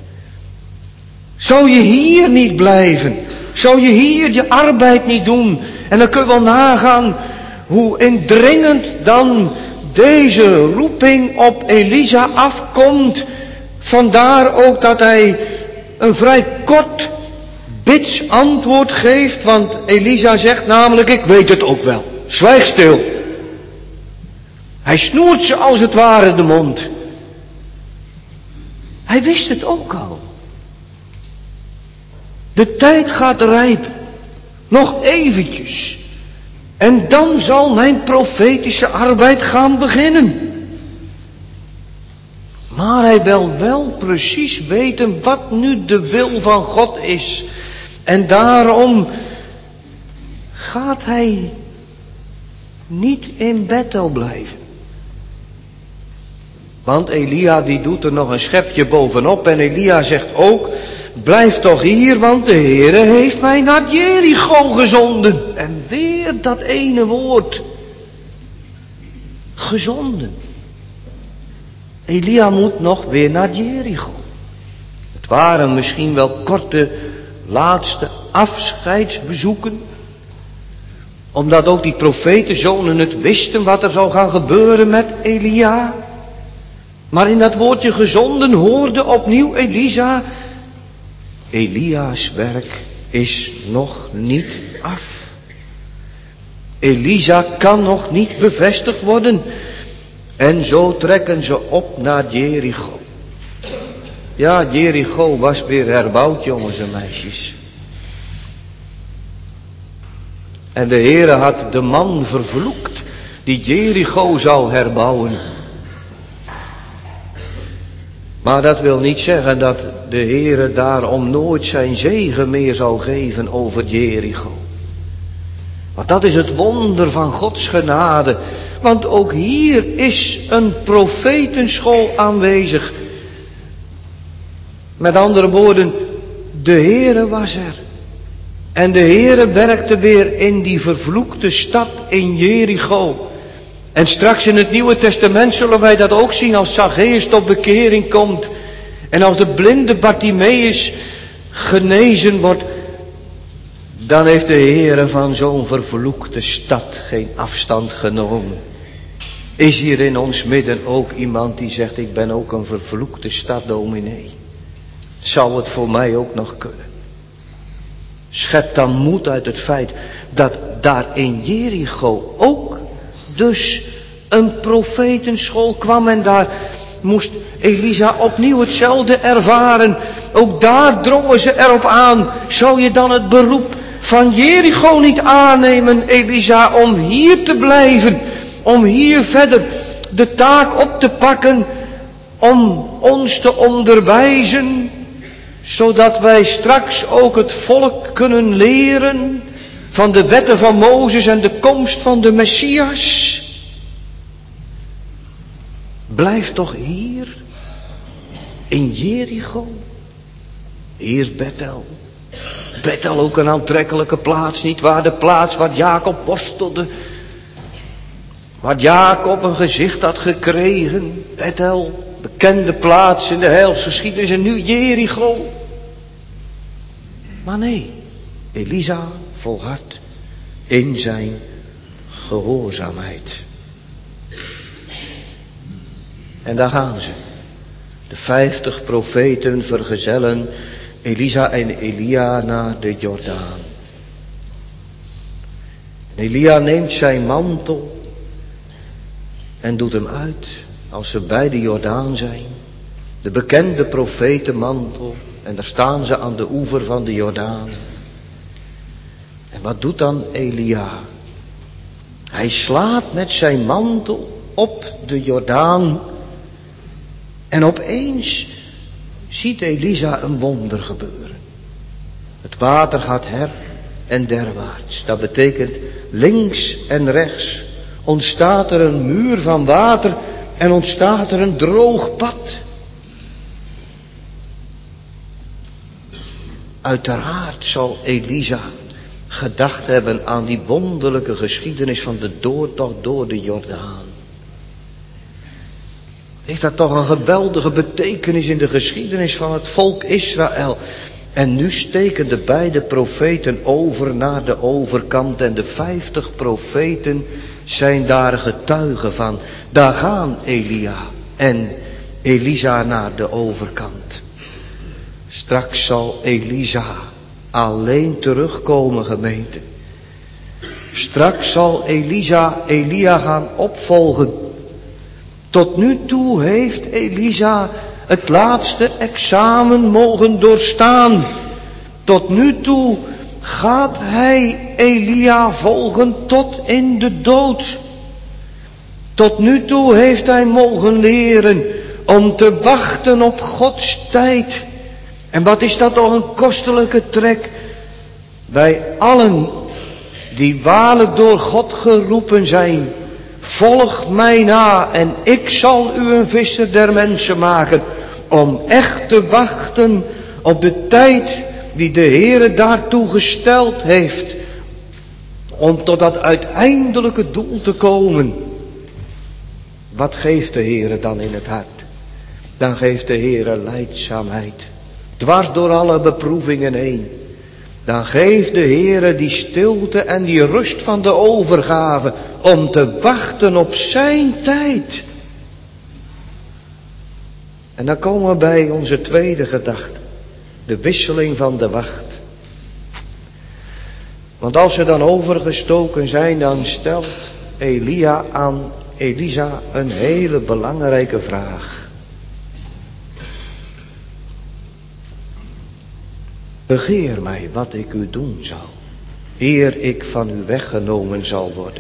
Zou je hier niet blijven? Zou je hier je arbeid niet doen? En dan kun je wel nagaan hoe indringend dan deze roeping op Elisa afkomt. Vandaar ook dat hij een vrij kort bits antwoord geeft, want Elisa zegt namelijk, ik weet het ook wel. Zwijg stil. Hij snoert ze als het ware de mond. Hij wist het ook al. De tijd gaat rijpen. Nog eventjes. En dan zal mijn profetische arbeid gaan beginnen. Maar hij wil wel precies weten wat nu de wil van God is. En daarom gaat hij niet in Bethel blijven. Want Elia die doet er nog een schepje bovenop. En Elia zegt ook, blijf toch hier, want de Heere heeft mij naar Jericho gezonden. En weer dat ene woord. Gezonden. Elia moet nog weer naar Jericho. Het waren misschien wel korte laatste afscheidsbezoeken. Omdat ook die profetenzonen het wisten wat er zou gaan gebeuren met Elia. Maar in dat woordje gezonden hoorde opnieuw Elisa, Elia's werk is nog niet af. Elisa kan nog niet bevestigd worden. En zo trekken ze op naar Jericho. Ja, Jericho was weer herbouwd, jongens en meisjes. En de Heere had de man vervloekt die Jericho zou herbouwen. Maar dat wil niet zeggen dat de Heere daarom nooit zijn zegen meer zou geven over Jericho. Want dat is het wonder van Gods genade. Want ook hier is een profetenschool aanwezig. Met andere woorden, de Heere was er. En de Heere werkte weer in die vervloekte stad in Jericho. En straks in het Nieuwe Testament zullen wij dat ook zien als Zacchaeus tot bekering komt. En als de blinde Bartimeus genezen wordt, dan heeft de Heere van zo'n vervloekte stad geen afstand genomen. Is hier in ons midden ook iemand die zegt, ik ben ook een vervloekte stad, dominee? Zou het voor mij ook nog kunnen? Schep dan moed uit het feit dat daar in Jericho ook dus een profetenschool kwam en daar moest Elisa opnieuw hetzelfde ervaren. Ook daar drongen ze erop aan. Zou je dan het beroep van Jericho niet aannemen, Elisa, om hier te blijven? Om hier verder de taak op te pakken, om ons te onderwijzen, zodat wij straks ook het volk kunnen leren van de wetten van Mozes en de komst van de Messias. Blijf toch hier, in Jericho. Hier is Bethel. Bethel ook een aantrekkelijke plaats, niet waar? De plaats waar Jacob worstelde. Waar Jacob een gezicht had gekregen. Bethel, bekende plaats in de heilsgeschiedenis, en nu Jericho. Maar nee, Elisa volhardt in zijn gehoorzaamheid. En daar gaan ze. De 50 profeten vergezellen Elisa en Elia naar de Jordaan. En Elia neemt zijn mantel en doet hem uit als ze bij de Jordaan zijn. De bekende profetenmantel. En daar staan ze aan de oever van de Jordaan. En wat doet dan Elia? Hij slaat met zijn mantel op de Jordaan. En opeens ziet Elisa een wonder gebeuren. Het water gaat her en derwaarts. Dat betekent links en rechts ontstaat er een muur van water en ontstaat er een droog pad. Uiteraard zal Elisa gedacht hebben aan die wonderlijke geschiedenis van de doortocht door de Jordaan. Is dat toch een geweldige betekenis in de geschiedenis van het volk Israël? En nu steken de beide profeten over naar de overkant en de 50 profeten zijn daar getuigen van. Daar gaan Elia en Elisa naar de overkant. Straks zal Elisa alleen terugkomen, gemeente. Straks zal Elisa Elia gaan opvolgen. Tot nu toe heeft Elisa het laatste examen mogen doorstaan. Tot nu toe gaat hij Elia volgen tot in de dood. Tot nu toe heeft hij mogen leren om te wachten op Gods tijd. En wat is dat toch een kostelijke trek bij allen die waarlijk door God geroepen zijn. Volg mij na en ik zal u een visser der mensen maken. Om echt te wachten op de tijd die de Heere daartoe gesteld heeft. Om tot dat uiteindelijke doel te komen. Wat geeft de Heere dan in het hart? Dan geeft de Heere lijdzaamheid. Dwars door alle beproevingen heen. Dan geeft de Heere die stilte en die rust van de overgave. Om te wachten op zijn tijd. En dan komen we bij onze tweede gedachte. De wisseling van de wacht. Want als ze dan overgestoken zijn, dan stelt Elia aan Elisa een hele belangrijke vraag. Begeer mij wat ik u doen zal, eer ik van u weggenomen zal worden.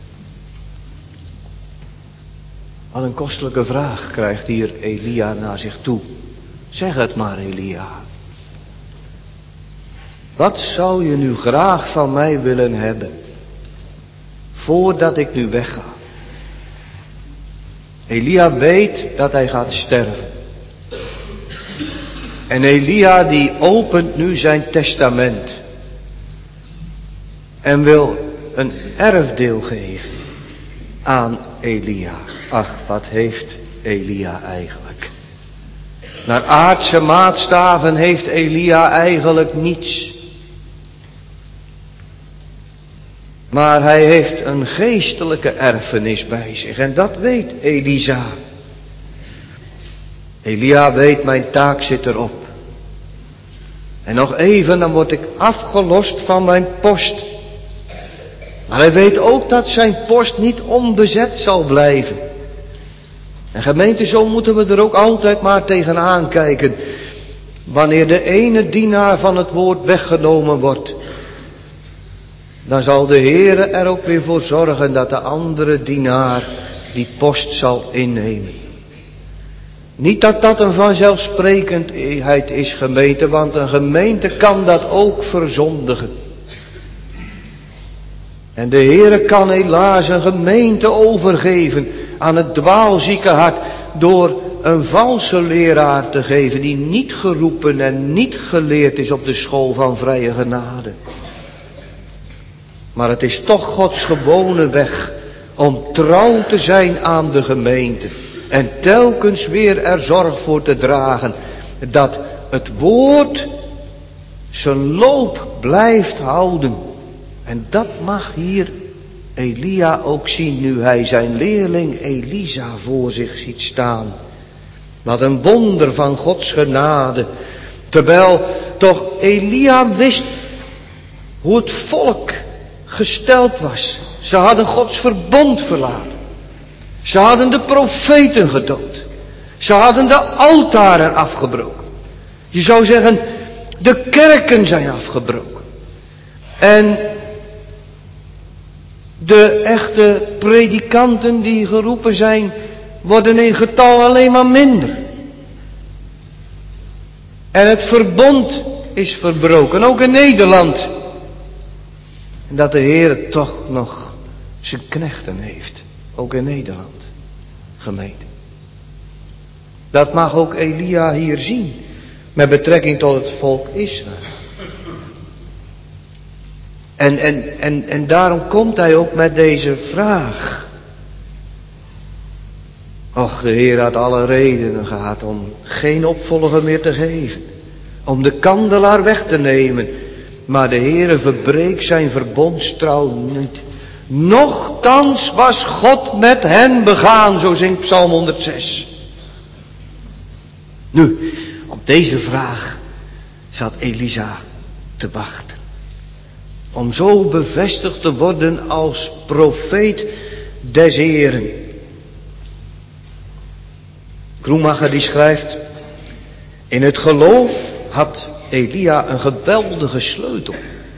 Wat een kostelijke vraag krijgt hier Elia naar zich toe. Zeg het maar, Elia. Wat zou je nu graag van mij willen hebben, voordat ik nu wegga? Elia weet dat hij gaat sterven. En Elia die opent nu zijn testament. En wil een erfdeel geven aan Elia. Ach, wat heeft Elia eigenlijk? Naar aardse maatstaven heeft Elia eigenlijk niets. Maar hij heeft een geestelijke erfenis bij zich. En dat weet Elisa. Elia weet, mijn taak zit erop. En nog even, dan word ik afgelost van mijn post. Maar hij weet ook dat zijn post niet onbezet zal blijven. En gemeente, zo moeten we er ook altijd maar tegenaan kijken. Wanneer de ene dienaar van het woord weggenomen wordt, dan zal de Heere er ook weer voor zorgen dat de andere dienaar die post zal innemen. Niet dat dat een vanzelfsprekendheid is, gemeente, want een gemeente kan dat ook verzondigen. En de Heere kan helaas een gemeente overgeven aan het dwaalzieke hart door een valse leraar te geven die niet geroepen en niet geleerd is op de school van vrije genade. Maar het is toch Gods gewone weg om trouw te zijn aan de gemeente. En telkens weer er zorg voor te dragen dat het woord zijn loop blijft houden. En dat mag hier Elia ook zien nu hij zijn leerling Elisa voor zich ziet staan. Wat een wonder van Gods genade. Terwijl toch Elia wist hoe het volk gesteld was. Ze hadden Gods verbond verlaten. Ze hadden de profeten gedood. Ze hadden de altaren afgebroken. Je zou zeggen, de kerken zijn afgebroken. En de echte predikanten die geroepen zijn, worden in getal alleen maar minder. En het verbond is verbroken, ook in Nederland. En dat de Heer toch nog zijn knechten heeft, ook in Nederland, gemeente. Dat mag ook Elia hier zien, met betrekking tot het volk Israël. En daarom komt hij ook met deze vraag. Och, de Heer had alle redenen gehad om geen opvolger meer te geven. Om de kandelaar weg te nemen. Maar de Heere verbreekt zijn verbondstrouw niet. Nochtans was God met hen begaan, zo zingt Psalm 106. Nu, op deze vraag zat Elisa te wachten. Om zo bevestigd te worden als profeet des Heeren. Kroemacher die schrijft: in het geloof had Elia een geweldige sleutel.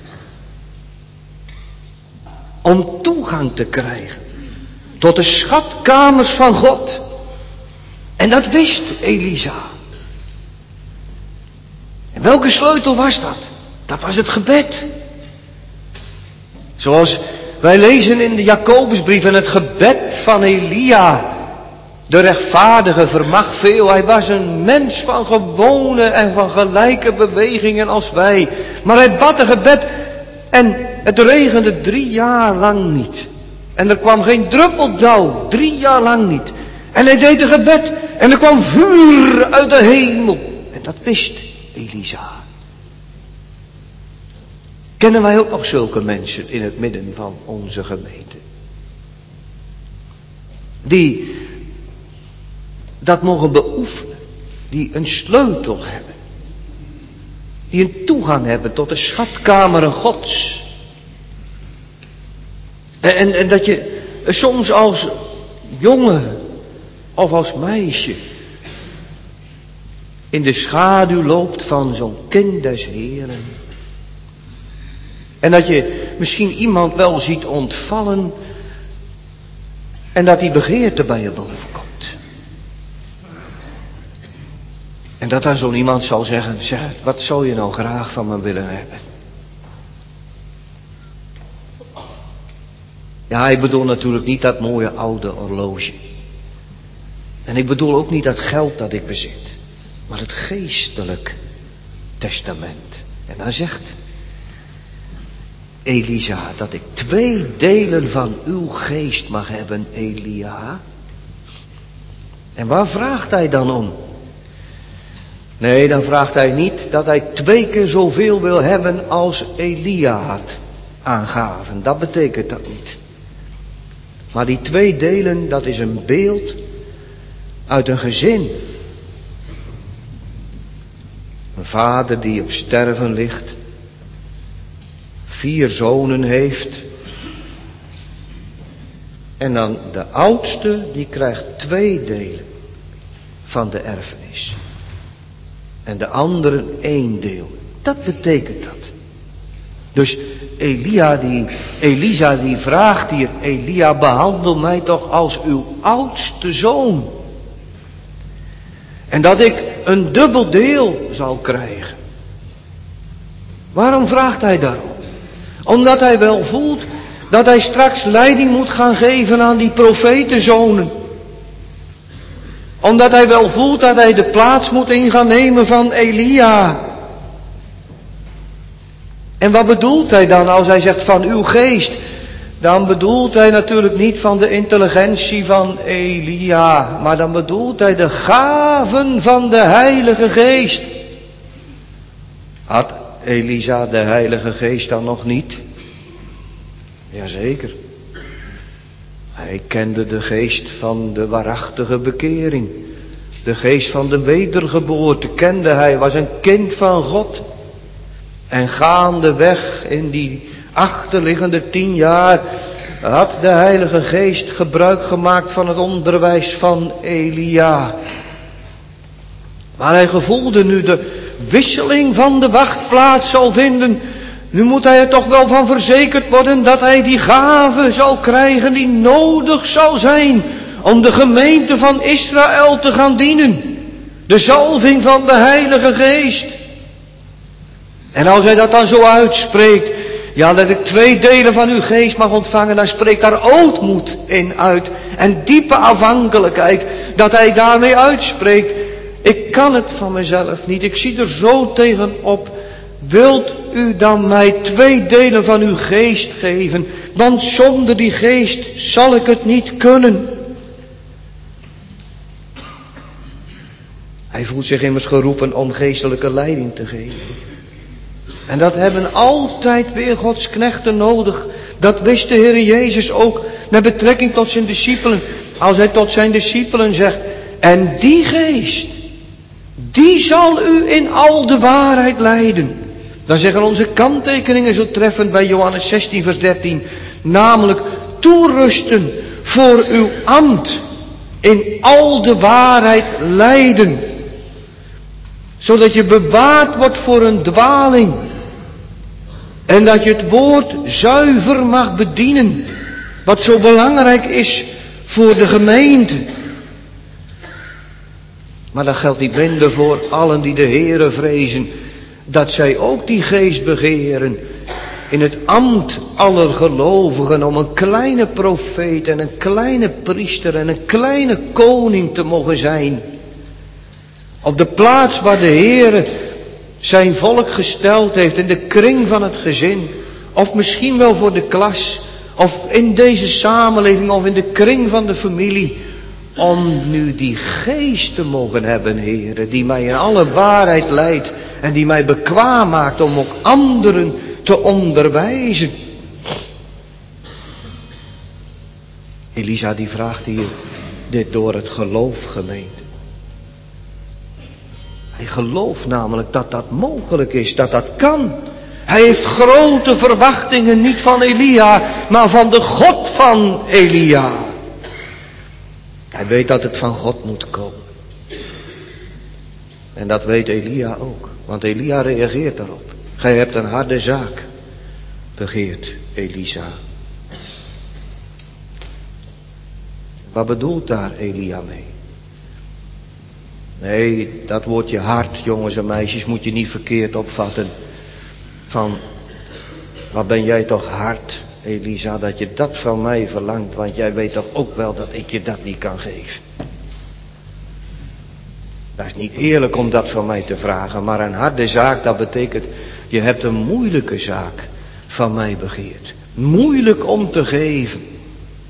Om toegang te krijgen tot de schatkamers van God. En dat wist Elisa. En welke sleutel was dat? Dat was het gebed. Zoals wij lezen in de Jacobusbrief en het gebed van Elia. De rechtvaardige vermag veel. Hij was een mens van gewone en van gelijke bewegingen als wij. Maar hij bad een gebed en het regende 3 jaar lang niet. En er kwam geen druppel dauw, 3 jaar lang niet. En hij deed een gebed en er kwam vuur uit de hemel. En dat wist Elisa. Kennen wij ook nog zulke mensen in het midden van onze gemeente? Die dat mogen beoefenen. Die een sleutel hebben. Die een toegang hebben tot de schatkameren Gods. En dat je soms als jongen of als meisje in de schaduw loopt van zo'n kind des Heeren. En dat je misschien iemand wel ziet ontvallen en dat die begeerte bij je boven komt. En dat dan zo'n iemand zal zeggen, zeg, wat zou je nou graag van me willen hebben? Ja, ik bedoel natuurlijk niet dat mooie oude horloge. En ik bedoel ook niet dat geld dat ik bezit. Maar het geestelijk testament. En dan zegt Elisa dat ik 2 delen van uw geest mag hebben, Elia. En waar vraagt hij dan om? Nee, dan vraagt hij niet dat hij 2 keer zoveel wil hebben als Elia had aan gaven. Dat betekent dat niet. Maar die 2 delen, dat is een beeld uit een gezin. Een vader die op sterven ligt, 4 zonen heeft. En dan de oudste, die krijgt 2 delen van de erfenis. En de anderen 1 deel. Dat betekent dat. Dus Elisa die vraagt hier, Elia, behandel mij toch als uw oudste zoon. En dat ik een dubbel deel zal krijgen. Waarom vraagt hij daarom? Omdat hij wel voelt dat hij straks leiding moet gaan geven aan die profetenzonen. Omdat hij wel voelt dat hij de plaats moet in gaan nemen van Elia. En wat bedoelt hij dan als hij zegt van uw geest? Dan bedoelt hij natuurlijk niet van de intelligentie van Elia, maar dan bedoelt hij de gaven van de Heilige Geest. Had Elisa de Heilige Geest dan nog niet? Jazeker. Hij kende de geest van de waarachtige bekering. De geest van de wedergeboorte kende hij, was een kind van God. En gaandeweg in die achterliggende 10 jaar had de Heilige Geest gebruik gemaakt van het onderwijs van Elia. Maar hij gevoelde nu de wisseling van de wachtplaats zal vinden. Nu moet hij er toch wel van verzekerd worden dat hij die gave zal krijgen die nodig zal zijn om de gemeente van Israël te gaan dienen. De zalving van de Heilige Geest. En als hij dat dan zo uitspreekt, ja, dat ik 2 delen van uw geest mag ontvangen, dan spreekt daar ootmoed in uit. En diepe afhankelijkheid, dat hij daarmee uitspreekt. Ik kan het van mezelf niet, ik zie er zo tegenop. Wilt u dan mij 2 delen van uw geest geven? Want zonder die geest zal ik het niet kunnen. Hij voelt zich immers geroepen om geestelijke leiding te geven. En dat hebben altijd weer Gods knechten nodig. Dat wist de Heer Jezus ook met betrekking tot zijn discipelen. Als hij tot zijn discipelen zegt, en die geest, die zal u in al de waarheid leiden. Dan zeggen onze kanttekeningen zo treffend bij Johannes 16 vers 13. Namelijk toerusten voor uw ambt. In al de waarheid leiden. Zodat je bewaard wordt voor een dwaling. En dat je het woord zuiver mag bedienen. Wat zo belangrijk is voor de gemeente. Maar dat geldt niet minder voor allen die de Heere vrezen. Dat zij ook die geest begeren. In het ambt aller gelovigen om een kleine profeet en een kleine priester en een kleine koning te mogen zijn. Op de plaats waar de Heere zijn volk gesteld heeft, in de kring van het gezin. Of misschien wel voor de klas. Of in deze samenleving of in de kring van de familie. Om nu die geest te mogen hebben, Heere, die mij in alle waarheid leidt. En die mij bekwaam maakt om ook anderen te onderwijzen. Elisa die vraagt hier dit door het geloof, gemeente. Hij gelooft namelijk dat dat mogelijk is, dat dat kan. Hij heeft grote verwachtingen, niet van Elia, maar van de God van Elia. Hij weet dat het van God moet komen. En dat weet Elia ook, want Elia reageert daarop. Gij hebt een harde zaak, begeert Elisa. Wat bedoelt daar Elia mee? Nee, dat woordje hart, jongens en meisjes, moet je niet verkeerd opvatten. Van, wat ben jij toch hard, Elisa, dat je dat van mij verlangt. Want jij weet toch ook wel dat ik je dat niet kan geven. Dat is niet eerlijk om dat van mij te vragen. Maar een harde zaak, dat betekent, je hebt een moeilijke zaak van mij begeerd. Moeilijk om te geven.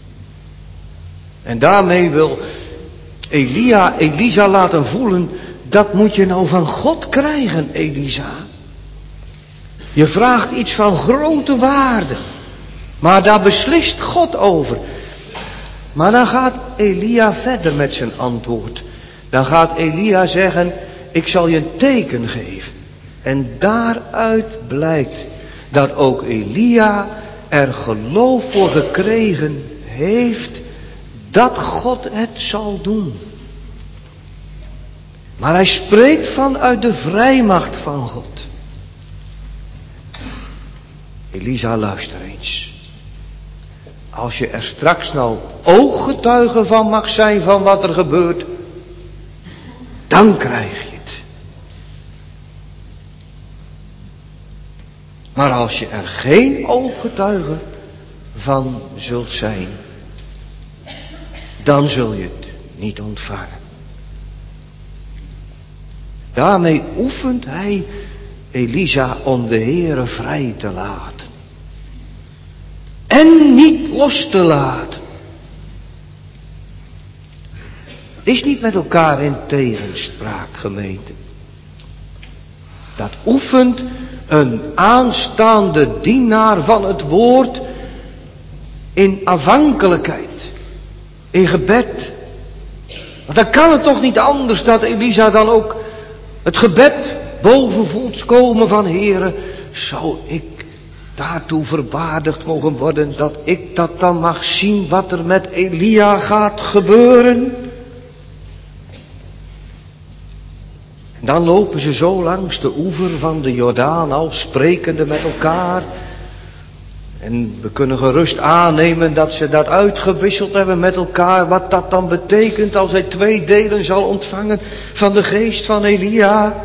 En daarmee wil Elisa laten voelen dat moet je nou van God krijgen, Elisa. Je vraagt iets van grote waarde. Maar daar beslist God over. Maar dan gaat Elia verder met zijn antwoord. Dan gaat Elia zeggen, ik zal je een teken geven. En daaruit blijkt dat ook Elia er geloof voor gekregen heeft dat God het zal doen. Maar hij spreekt vanuit de vrijmacht van God. Elisa, luister eens. Als je er straks nou ooggetuige van mag zijn van wat er gebeurt, dan krijg je het. Maar als je er geen ooggetuige van zult zijn, dan zul je het niet ontvangen. Daarmee oefent hij Elisa om de Heere vrij te laten. En niet los te laten. Het is niet met elkaar in tegenspraak, gemeente. Dat oefent een aanstaande dienaar van het woord in afhankelijkheid, in gebed. Want dan kan het toch niet anders dat Elisa dan ook het gebed boven voelt komen van Heere, zou ik daartoe verwaardigd mogen worden dat ik dat dan mag zien wat er met Elia gaat gebeuren? En dan lopen ze zo langs de oever van de Jordaan al sprekende met elkaar. En we kunnen gerust aannemen dat ze dat uitgewisseld hebben met elkaar. Wat dat dan betekent als hij 2 delen zal ontvangen van de geest van Elia.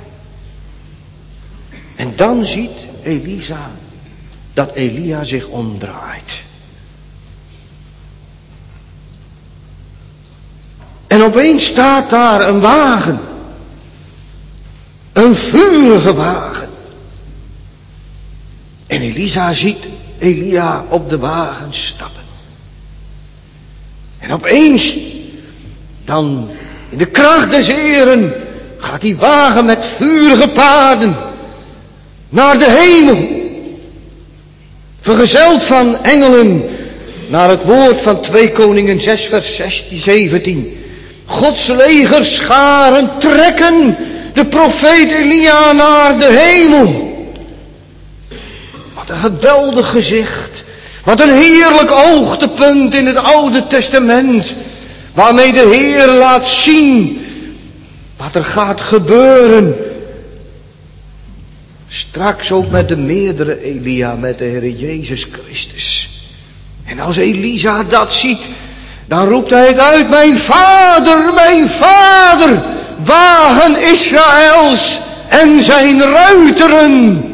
En dan ziet Elisa dat Elia zich omdraait. En opeens staat daar een wagen. Een vurige wagen. En Elisa ziet Elia op de wagen stappen. En opeens, dan in de kracht des Heeren, gaat die wagen met vurige paarden naar de hemel. Vergezeld van engelen, naar het woord van 2 Koningen 6 vers 16, 17. Gods legerscharen trekken de profeet Elia naar de hemel. Wat een geweldig gezicht. Wat een heerlijk hoogtepunt in het Oude Testament. Waarmee de Heer laat zien wat er gaat gebeuren. Straks ook met de meerdere Elia, met de Heer Jezus Christus. En als Elisa dat ziet, dan roept hij het uit: mijn vader, wagen Israëls en zijn ruiteren.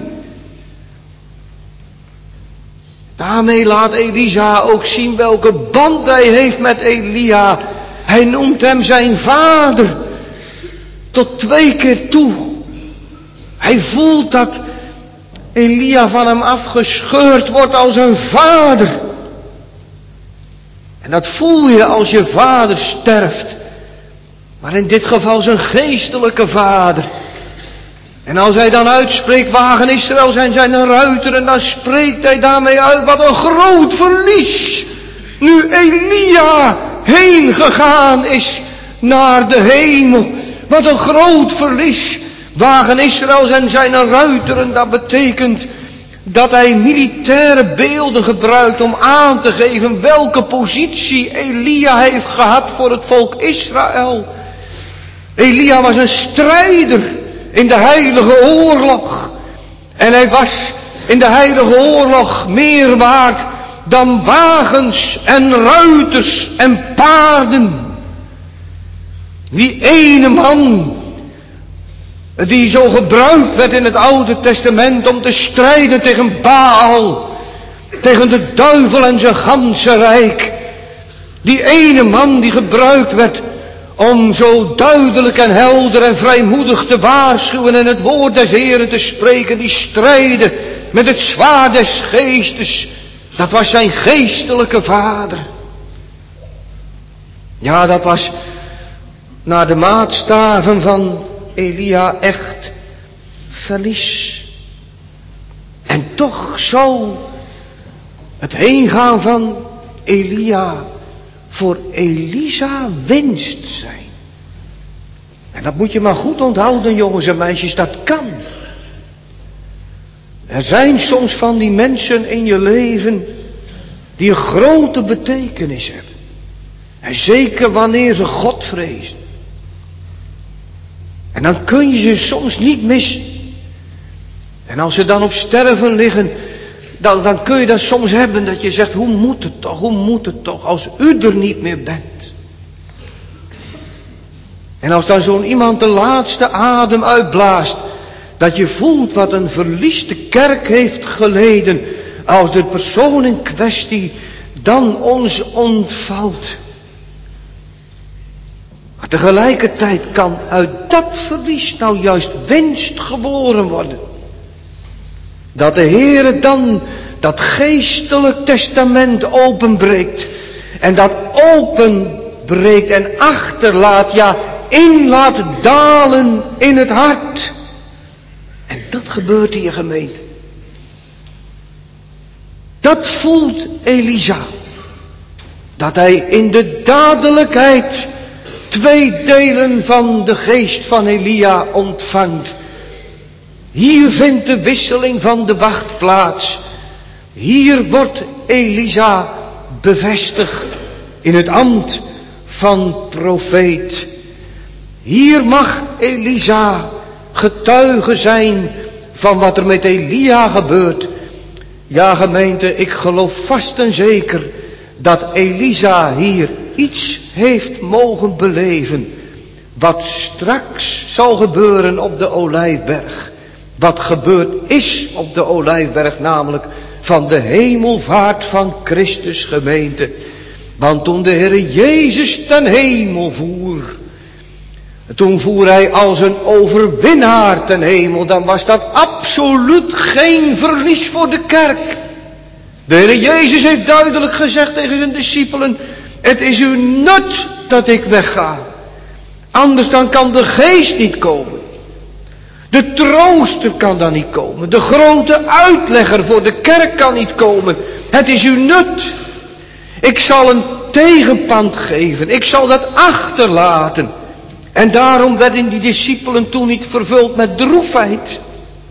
Daarmee laat Elisa ook zien welke band hij heeft met Elia. Hij noemt hem zijn vader. Tot 2 keer toe. Hij voelt dat Elia van hem afgescheurd wordt als een vader. En dat voel je als je vader sterft. Maar in dit geval zijn geestelijke vader. En als hij dan uitspreekt, wagen Israël zijn ruiteren, dan spreekt hij daarmee uit, wat een groot verlies. Nu Elia heen gegaan is naar de hemel. Wat een groot verlies. Wagen Israël en zijn ruiteren, dat betekent dat hij militaire beelden gebruikt om aan te geven welke positie Elia heeft gehad voor het volk Israël. Elia was een strijder in de heilige oorlog. En hij was in de heilige oorlog meer waard dan wagens en ruiters en paarden. Die ene man die zo gebruikt werd in het Oude Testament om te strijden tegen Baal, tegen de duivel en zijn ganse rijk. Die ene man die gebruikt werd om zo duidelijk en helder en vrijmoedig te waarschuwen en het woord des Heeren te spreken, die strijden met het zwaard des geestes. Dat was zijn geestelijke vader. Ja, dat was naar de maatstaven van Elia echt verlies. En toch zou het heengaan van Elia voor Elisa winst zijn. En dat moet je maar goed onthouden, jongens en meisjes, dat kan. Er zijn soms van die mensen in je leven die een grote betekenis hebben. En zeker wanneer ze God vrezen. En dan kun je ze soms niet missen. En als ze dan op sterven liggen, dan kun je dat soms hebben dat je zegt, hoe moet het toch, als u er niet meer bent. En als dan zo'n iemand de laatste adem uitblaast, dat je voelt wat een verlies de kerk heeft geleden, als de persoon in kwestie dan ons ontvalt. Maar tegelijkertijd kan uit dat verlies nou juist winst geboren worden. Dat de Heere dan dat geestelijk testament openbreekt. En dat openbreekt en achterlaat, ja, in laat dalen in het hart. En dat gebeurt in je gemeente. Dat voelt Elisa. Dat hij in de dadelijkheid 2 delen van de geest van Elia ontvangt. Hier vindt de wisseling van de wacht plaats. Hier wordt Elisa bevestigd in het ambt van profeet. Hier mag Elisa getuige zijn van wat er met Elia gebeurt. Ja, gemeente, ik geloof vast en zeker dat Elisa hier iets heeft mogen beleven wat straks zal gebeuren op de Olijfberg. Wat gebeurd is op de Olijfberg, namelijk van de hemelvaart van Christus, gemeente. Want toen de Heer Jezus ten hemel voer, toen voer hij als een overwinnaar ten hemel, dan was dat absoluut geen verlies voor de kerk. De Heer Jezus heeft duidelijk gezegd tegen zijn discipelen, het is uw nut dat ik wegga. Anders dan kan de geest niet komen. De trooster kan dan niet komen. De grote uitlegger voor de kerk kan niet komen. Het is uw nut. Ik zal een tegenpand geven. Ik zal dat achterlaten. En daarom werden die discipelen toen niet vervuld met droefheid.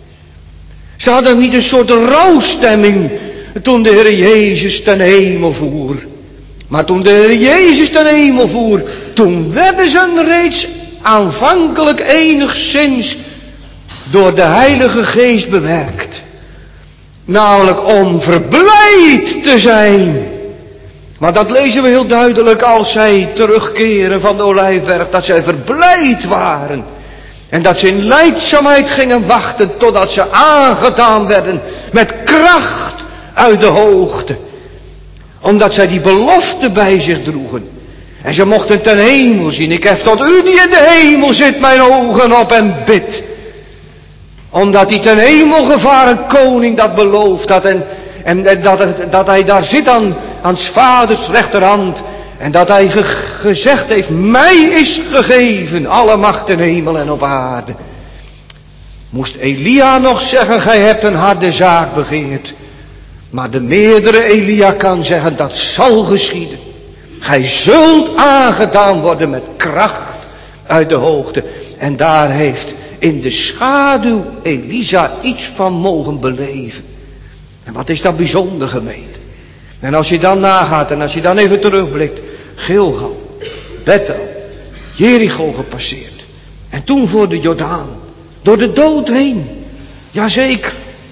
Ze hadden niet een soort rouwstemming toen de Heer Jezus ten hemel voer. Maar toen de Heer Jezus ten hemel voer, toen werden ze reeds aanvankelijk enigszins door de Heilige Geest bewerkt. Namelijk om verblijd te zijn. Maar dat lezen we heel duidelijk als zij terugkeren van de Olijfberg. Dat zij verblijd waren. En dat ze in lijdzaamheid gingen wachten totdat ze aangedaan werden met kracht uit de hoogte. Omdat zij die belofte bij zich droegen. En ze mochten ten hemel zien. Ik hef tot u die in de hemel zit mijn ogen op en bid. Omdat die ten hemel gevaren koning dat beloofd had. En dat hij daar zit aan 's vaders rechterhand. En dat hij gezegd heeft, mij is gegeven alle macht in hemel en op aarde. Moest Elia nog zeggen, gij hebt een harde zaak begeerd. Maar de meerdere Elia kan zeggen, dat zal geschieden. Gij zult aangedaan worden met kracht uit de hoogte. En daar heeft in de schaduw Elisa iets van mogen beleven. En wat is dat bijzonder, gemeente. En als je dan nagaat en als je dan even terugblikt. Gilgal, Bethel, Jericho gepasseerd. En toen voor de Jordaan. Door de dood heen. Jazeker.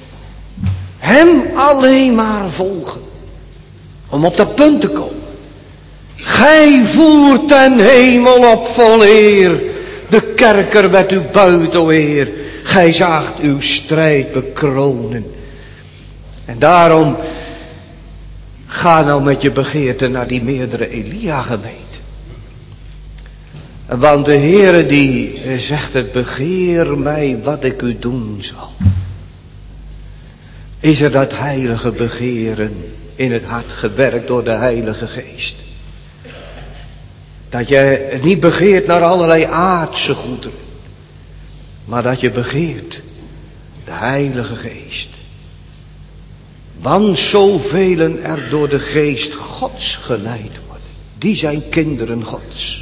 Hem alleen maar volgen. Om op dat punt te komen. Gij voert ten hemel op vol eer. De kerker werd uw buit, o Heer. Gij zaagt uw strijd bekronen. En daarom, ga nou met je begeerte naar die meerdere Elia gemeente. Want de Heere die zegt het, begeer mij wat ik u doen zal. Is er dat heilige begeren in het hart gewerkt door de Heilige Geest. Dat je het niet begeert naar allerlei aardse goederen. maar dat je begeert de Heilige Geest. Want zoveel er door de Geest Gods geleid worden, die zijn kinderen Gods.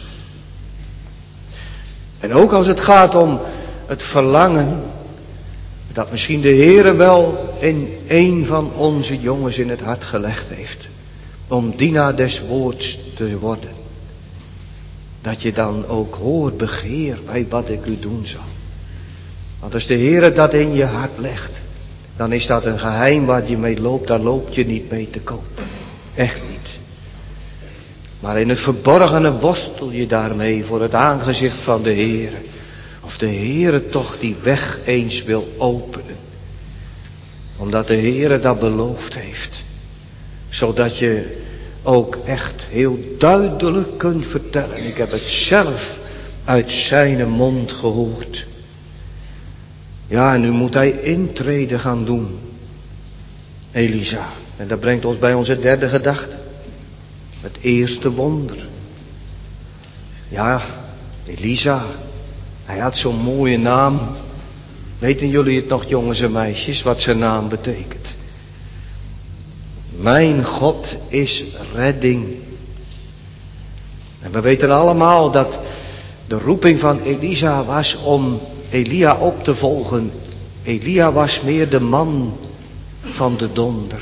En ook als het gaat om het verlangen, dat misschien de Heere wel in een van onze jongens in het hart gelegd heeft, om dienaar des woords te worden. Dat je dan ook hoort, begeer bij wat ik u doen zal. Want als de Heere dat in je hart legt, dan is dat een geheim waar je mee loopt, daar loop je niet mee te koop. Echt niet. Maar in het verborgene worstel je daarmee voor het aangezicht van de Heere. Of de Heere toch die weg eens wil openen. Omdat de Heere dat beloofd heeft. Zodat je ook echt heel duidelijk kunt vertellen. Ik heb het zelf uit zijn mond gehoord. Ja, en nu moet hij intrede gaan doen. Elisa. En dat brengt ons bij onze derde gedachte. Het eerste wonder. Ja, Elisa. Hij had zo'n mooie naam. Weten jullie het nog, jongens en meisjes, wat zijn naam betekent? Mijn God is redding. En we weten allemaal dat de roeping van Elisa was om Elia op te volgen. Elia was meer de man van de donder.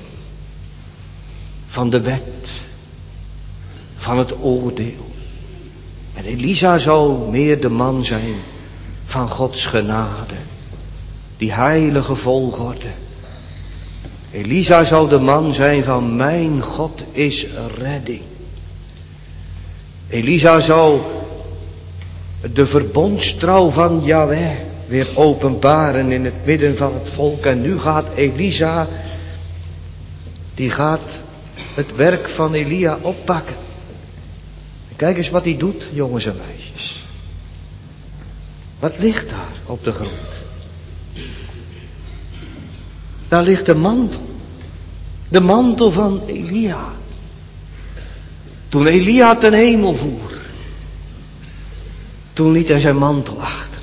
Van de wet. Van het oordeel. En Elisa zou meer de man zijn van Gods genade. Die heilige volgorde. Elisa zou de man zijn van mijn God is redding. Elisa zou de verbondstrouw van Yahweh weer openbaren in het midden van het volk. En nu gaat Elisa, die gaat het werk van Elia oppakken. En kijk eens wat hij doet, jongens en meisjes. Wat ligt daar op de grond? Daar ligt de mantel. De mantel van Elia. Toen Elia ten hemel voer. Toen liet hij zijn mantel achter.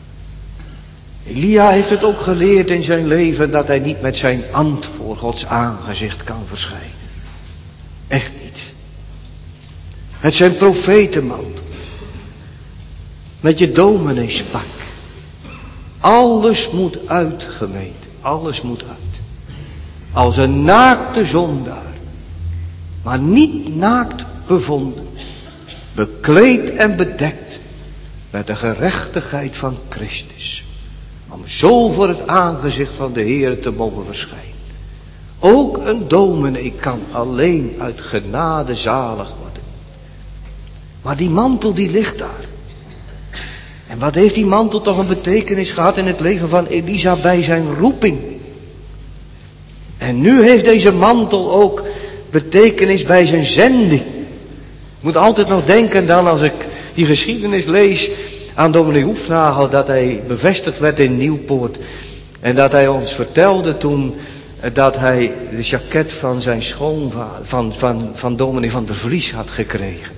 Elia heeft het ook geleerd in zijn leven dat hij niet met zijn ambt voor Gods aangezicht kan verschijnen. Echt niet. Met zijn profetenmantel. Met je domineespak. Alles moet uitgemeten. Alles moet uit. Als een naakte zondaar. Maar niet naakt bevonden. Bekleed en bedekt. Met de gerechtigheid van Christus. Om zo voor het aangezicht van de Heer te mogen verschijnen. Ook een dominee kan alleen uit genade zalig worden. Maar die mantel die ligt daar. En wat heeft die mantel toch een betekenis gehad in het leven van Elisa bij zijn roeping. En nu heeft deze mantel ook betekenis bij zijn zending. Ik moet altijd nog denken dan als ik die geschiedenis lees aan dominee Hoefnagel, dat hij bevestigd werd in Nieuwpoort. En dat hij ons vertelde toen dat hij de jacket van zijn schoonvader, van dominee van der Vlies had gekregen.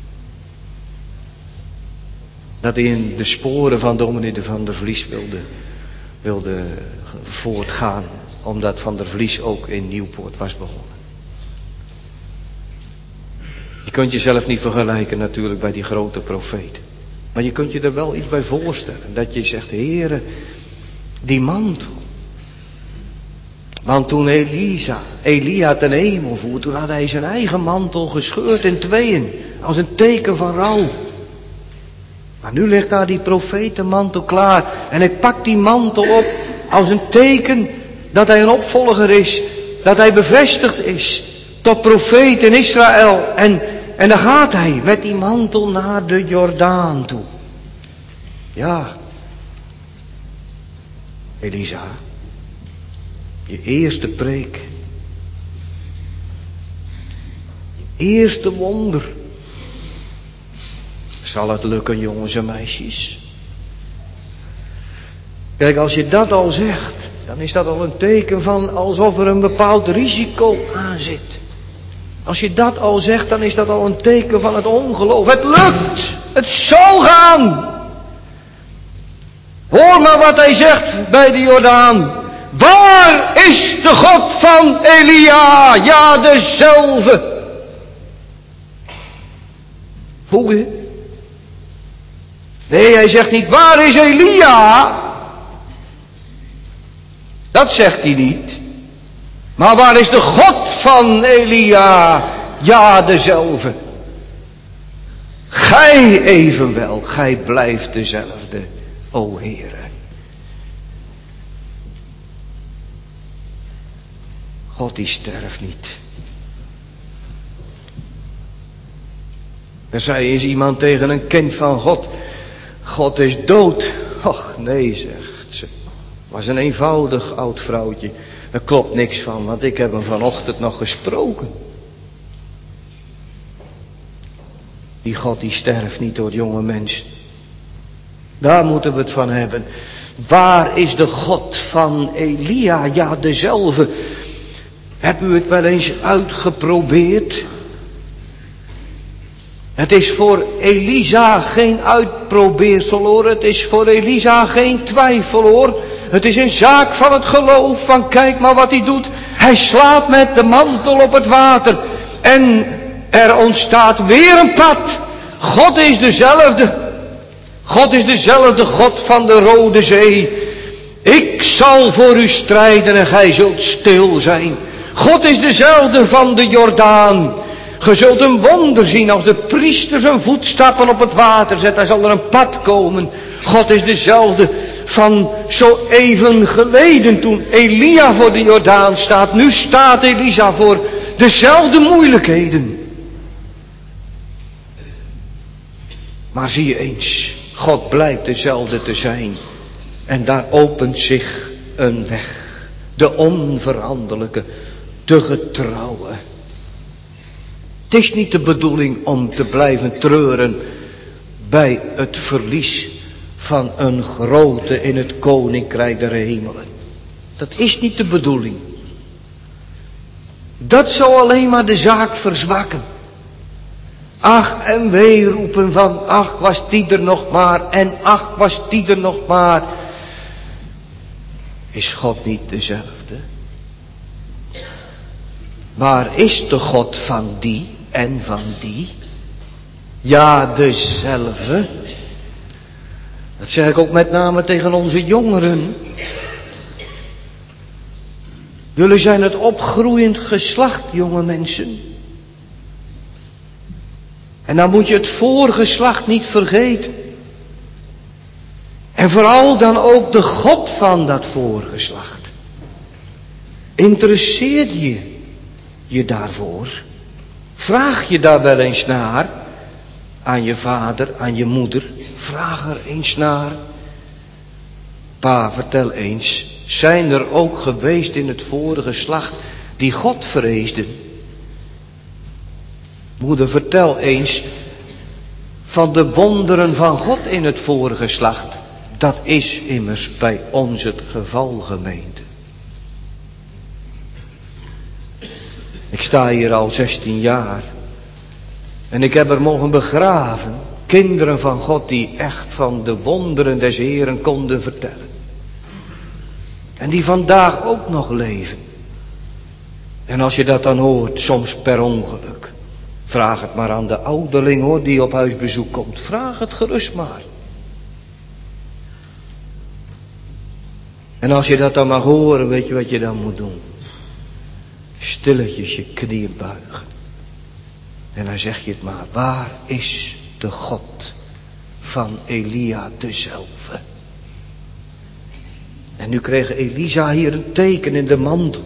Dat hij in de sporen van dominee van der Vlies wilde voortgaan. Omdat Van der Vlies ook in Nieuwpoort was begonnen. Je kunt jezelf niet vergelijken natuurlijk bij die grote profeet. Maar je kunt je er wel iets bij voorstellen. Dat je zegt, Heere, die mantel. Want toen Elia ten hemel voer, toen had hij zijn eigen mantel gescheurd in tweeën. Als een teken van rouw. Maar nu ligt daar die profetenmantel klaar. En hij pakt die mantel op als een teken dat hij een opvolger is. Dat hij bevestigd is tot profeet in Israël. En dan gaat hij met die mantel naar de Jordaan toe. Ja. Elisa. Je eerste preek. Je eerste wonder. Zal het lukken, jongens en meisjes? Kijk, als je dat al zegt, dan is dat al een teken van alsof er een bepaald risico aan zit. Als je dat al zegt, dan is dat al een teken van het ongeloof. Het lukt! Het zal gaan! Hoor maar wat hij zegt bij de Jordaan. Waar is de God van Elia? Ja, dezelfde. Voel je? Nee, hij zegt niet, waar is Elia? Dat zegt hij niet. Maar waar is de God van Elia? Ja, dezelfde. Gij evenwel, gij blijft dezelfde, o Heere. God die sterft niet. Er zei eens iemand tegen een kind van God, God is dood. Och nee, zegt ze. Was een eenvoudig oud vrouwtje. Er klopt niks van, want ik heb hem vanochtend nog gesproken. Die God die sterft niet, door jonge mens. Daar moeten we het van hebben. Waar is de God van Elia? Ja, dezelfde. Heb u het wel eens uitgeprobeerd? Het is voor Elisa geen uitprobeersel hoor. Het is voor Elisa geen twijfel hoor. Het is een zaak van het geloof. Van kijk maar wat hij doet. Hij slaat met de mantel op het water. En er ontstaat weer een pad. God is dezelfde. God is dezelfde God van de Rode Zee. Ik zal voor u strijden en gij zult stil zijn. God is dezelfde van de Jordaan. Ge zult een wonder zien als de priester zijn voetstappen op het water zet. Dan zal er een pad komen. God is dezelfde van zo even geleden toen Elia voor de Jordaan staat. Nu staat Elisa voor dezelfde moeilijkheden. Maar zie je eens, God blijkt dezelfde te zijn. En daar opent zich een weg. De onveranderlijke, de getrouwe. Het is niet de bedoeling om te blijven treuren bij het verlies van een grote in het koninkrijk der hemelen. Dat is niet de bedoeling. Dat zou alleen maar de zaak verzwakken. Ach en wee roepen van ach was die er nog maar en ach was die er nog maar. Is God niet dezelfde? Waar is de God van die en van die? Ja, dezelfde. Dat zeg ik ook met name tegen onze jongeren. Jullie zijn het opgroeiend geslacht, jonge mensen. En dan moet je het voorgeslacht niet vergeten. En vooral dan ook de God van dat voorgeslacht. Interesseer je daarvoor? Vraag je daar wel eens naar? Aan je vader, aan je moeder? Vraag er eens naar. Pa, vertel eens. Zijn er ook geweest in het vorige geslacht die God vreesden? Moeder, vertel eens van de wonderen van God in het vorige geslacht. Dat is immers bij ons het geval, gemeente. Ik sta hier al 16 jaar. En ik heb er mogen begraven. Kinderen van God die echt van de wonderen des Heeren konden vertellen. En die vandaag ook nog leven. En als je dat dan hoort, soms per ongeluk. Vraag het maar aan de ouderling hoor, die op huisbezoek komt. Vraag het gerust maar. En als je dat dan mag horen, weet je wat je dan moet doen? Stilletjes je knieën buigen. En dan zeg je het maar. Waar is de God van Elia dezelfde? En nu kreeg Elisa hier een teken in de mantel.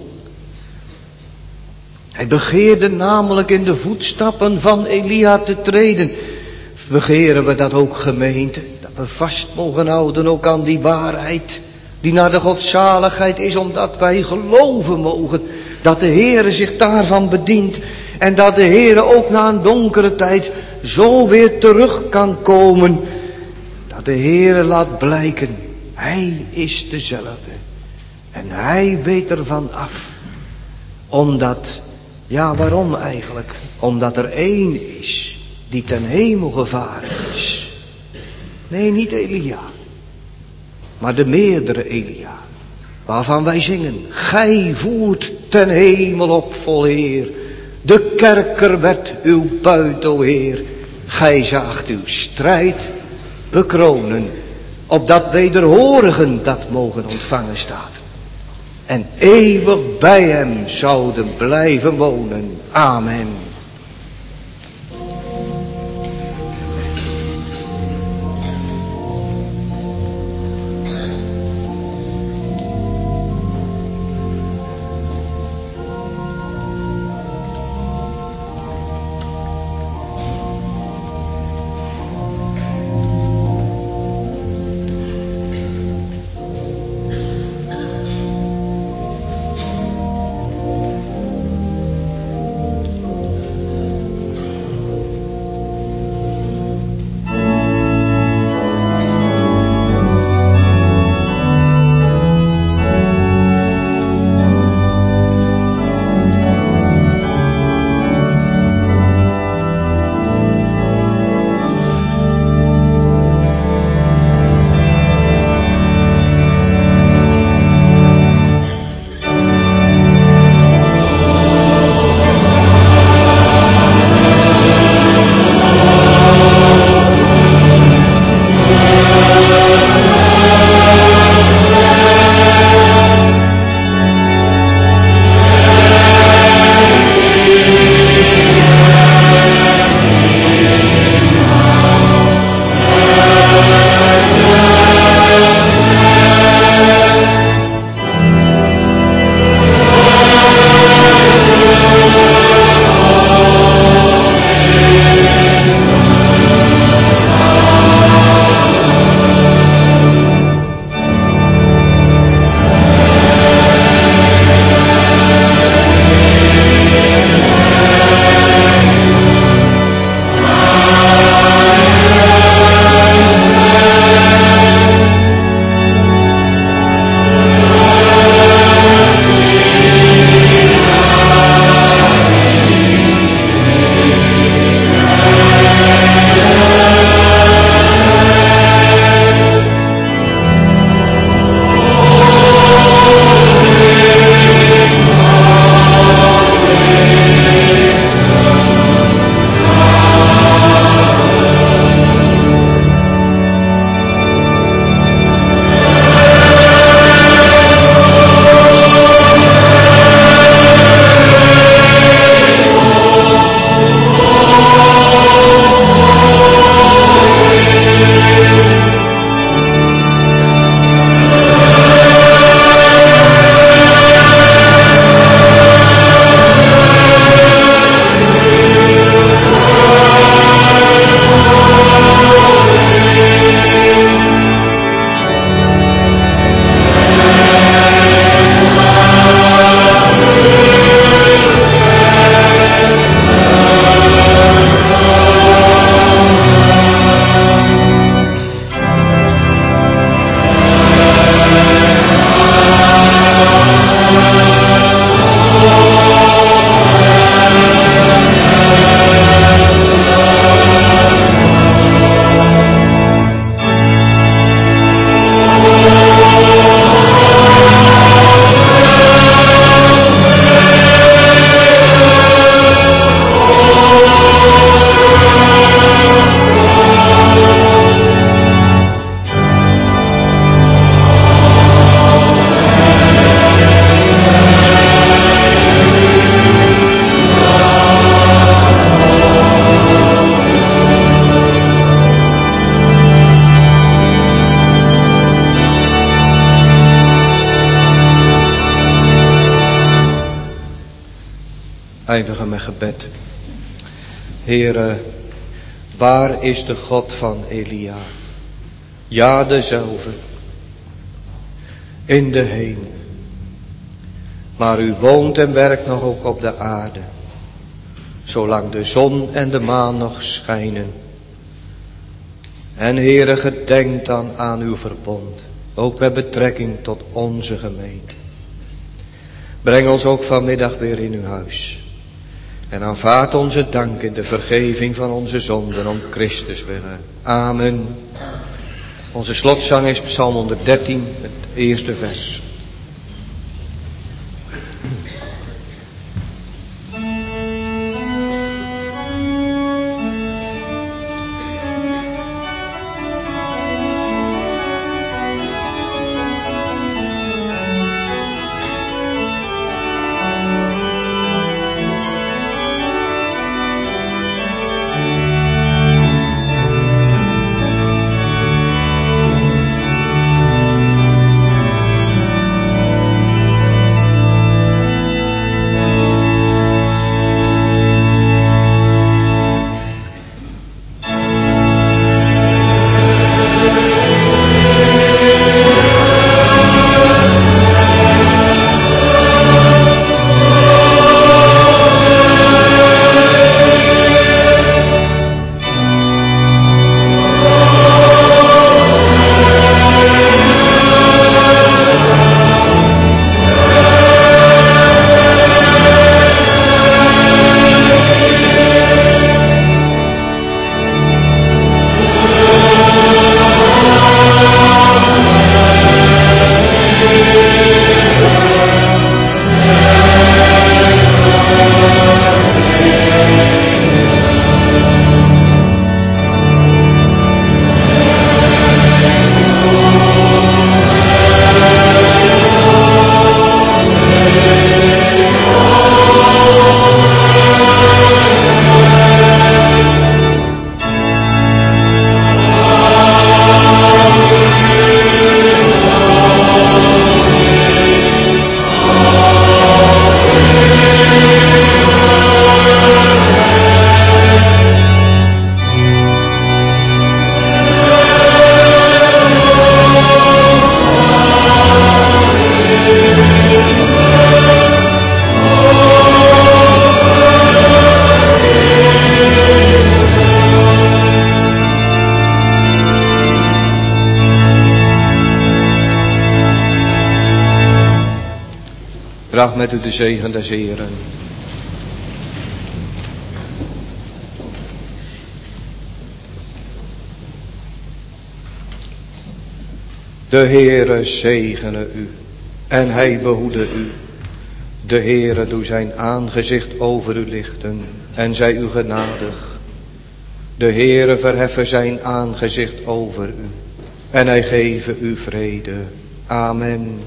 Hij begeerde namelijk in de voetstappen van Elia te treden. Begeren we dat ook, gemeente? Dat we vast mogen houden ook aan die waarheid. Die naar de godzaligheid is, omdat wij geloven mogen. Dat de Heere zich daarvan bedient. En dat de Heere ook na een donkere tijd zo weer terug kan komen. Dat de Heere laat blijken. Hij is dezelfde. En hij weet ervan af. Omdat, ja waarom eigenlijk? Omdat er één is die ten hemel gevaren is. Nee, niet Elia. maar de meerdere Elia, waarvan wij zingen: gij voert ten hemel op vol eer, de kerker werd uw buit, o Heer. Gij zaagt uw strijd bekronen, opdat wederhorigen dat mogen ontvangen staat. En eeuwig bij hem zouden blijven wonen. Amen. eindigen met gebed. Heere, waar is de God van Elia? Ja, dezelfde. In de hemel. Maar u woont en werkt nog ook op de aarde. Zolang de zon en de maan nog schijnen. En Heere, gedenk dan aan uw verbond. Ook met betrekking tot onze gemeente. Breng ons ook vanmiddag weer in uw huis. En aanvaard onze dank in de vergeving van onze zonden om Christus willen. Amen. Onze slotzang is Psalm 113, het eerste vers. Draag met u de zegen des Heeren. De Heere zegene u en hij behoede u. De Heere doe zijn aangezicht over u lichten en zij u genadig. De Heere verheffe zijn aangezicht over u en hij geve u vrede. Amen.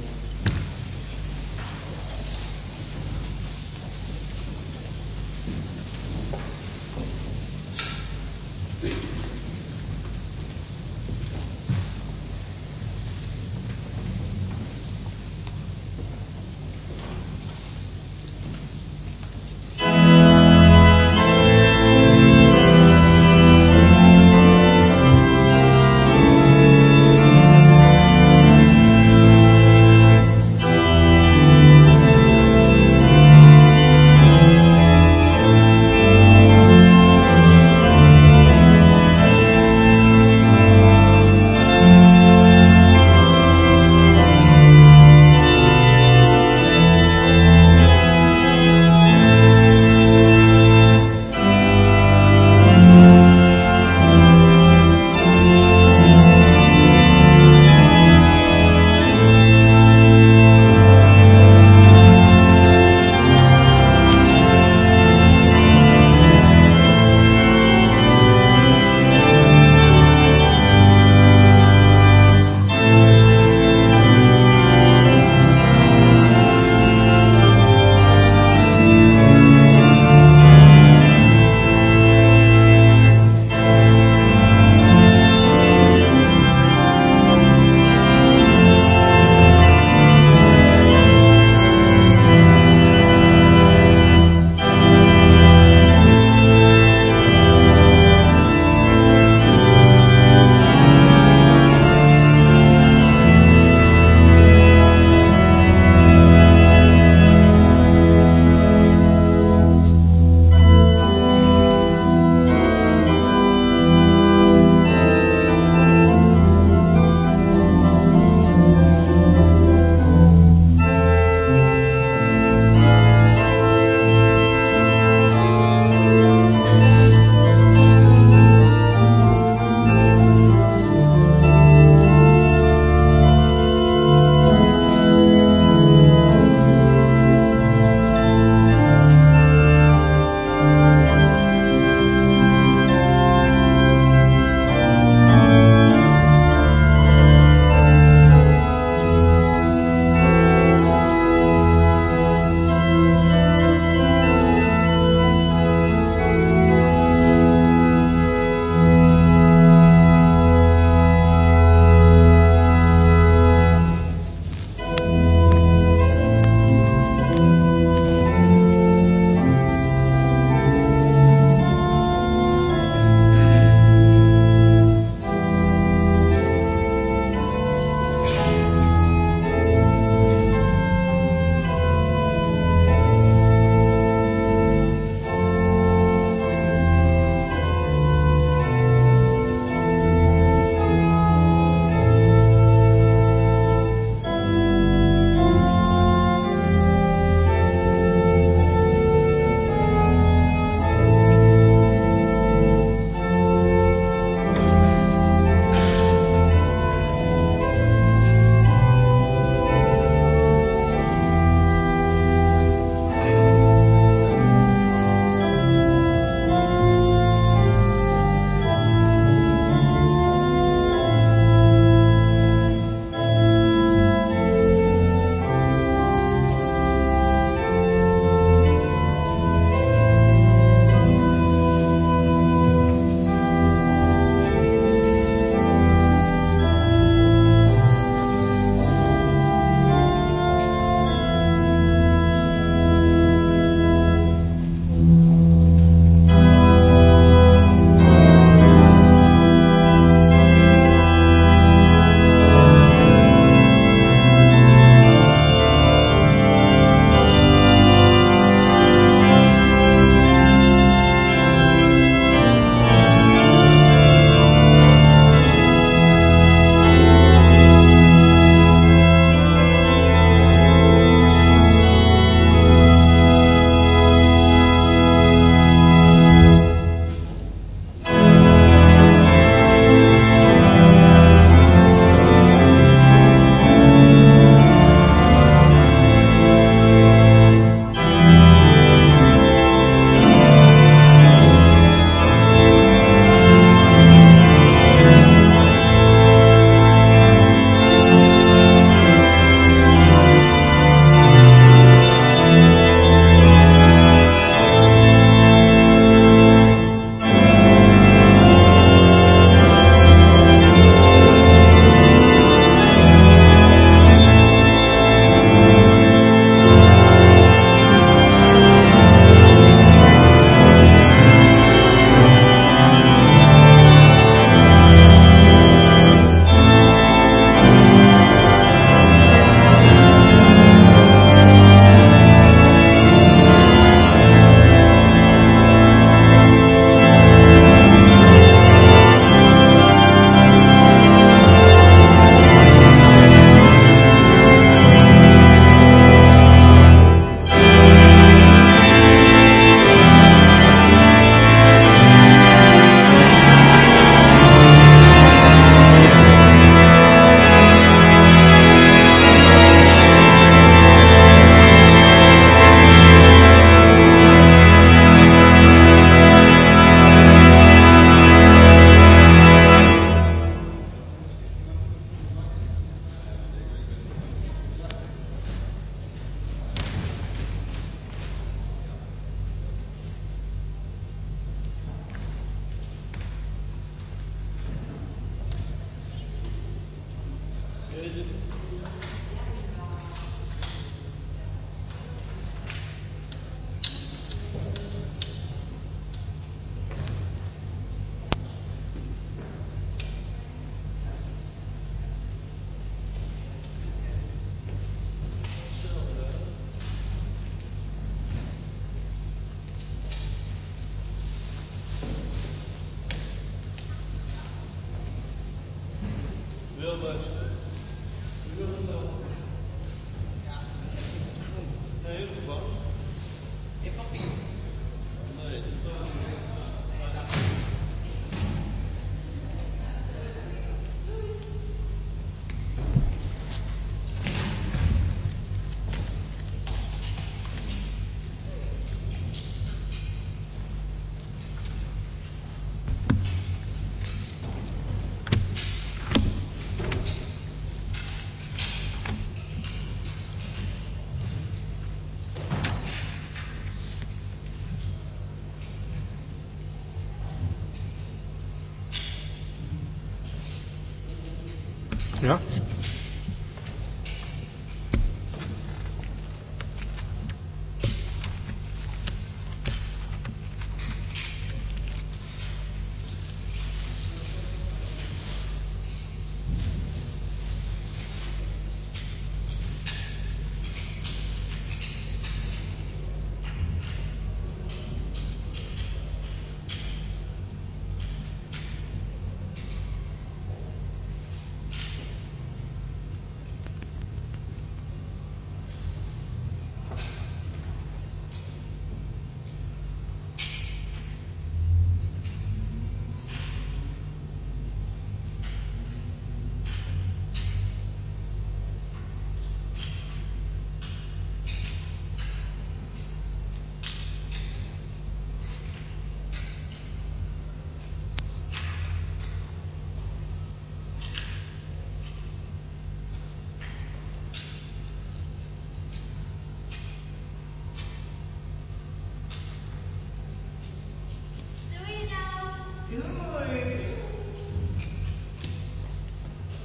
Ja?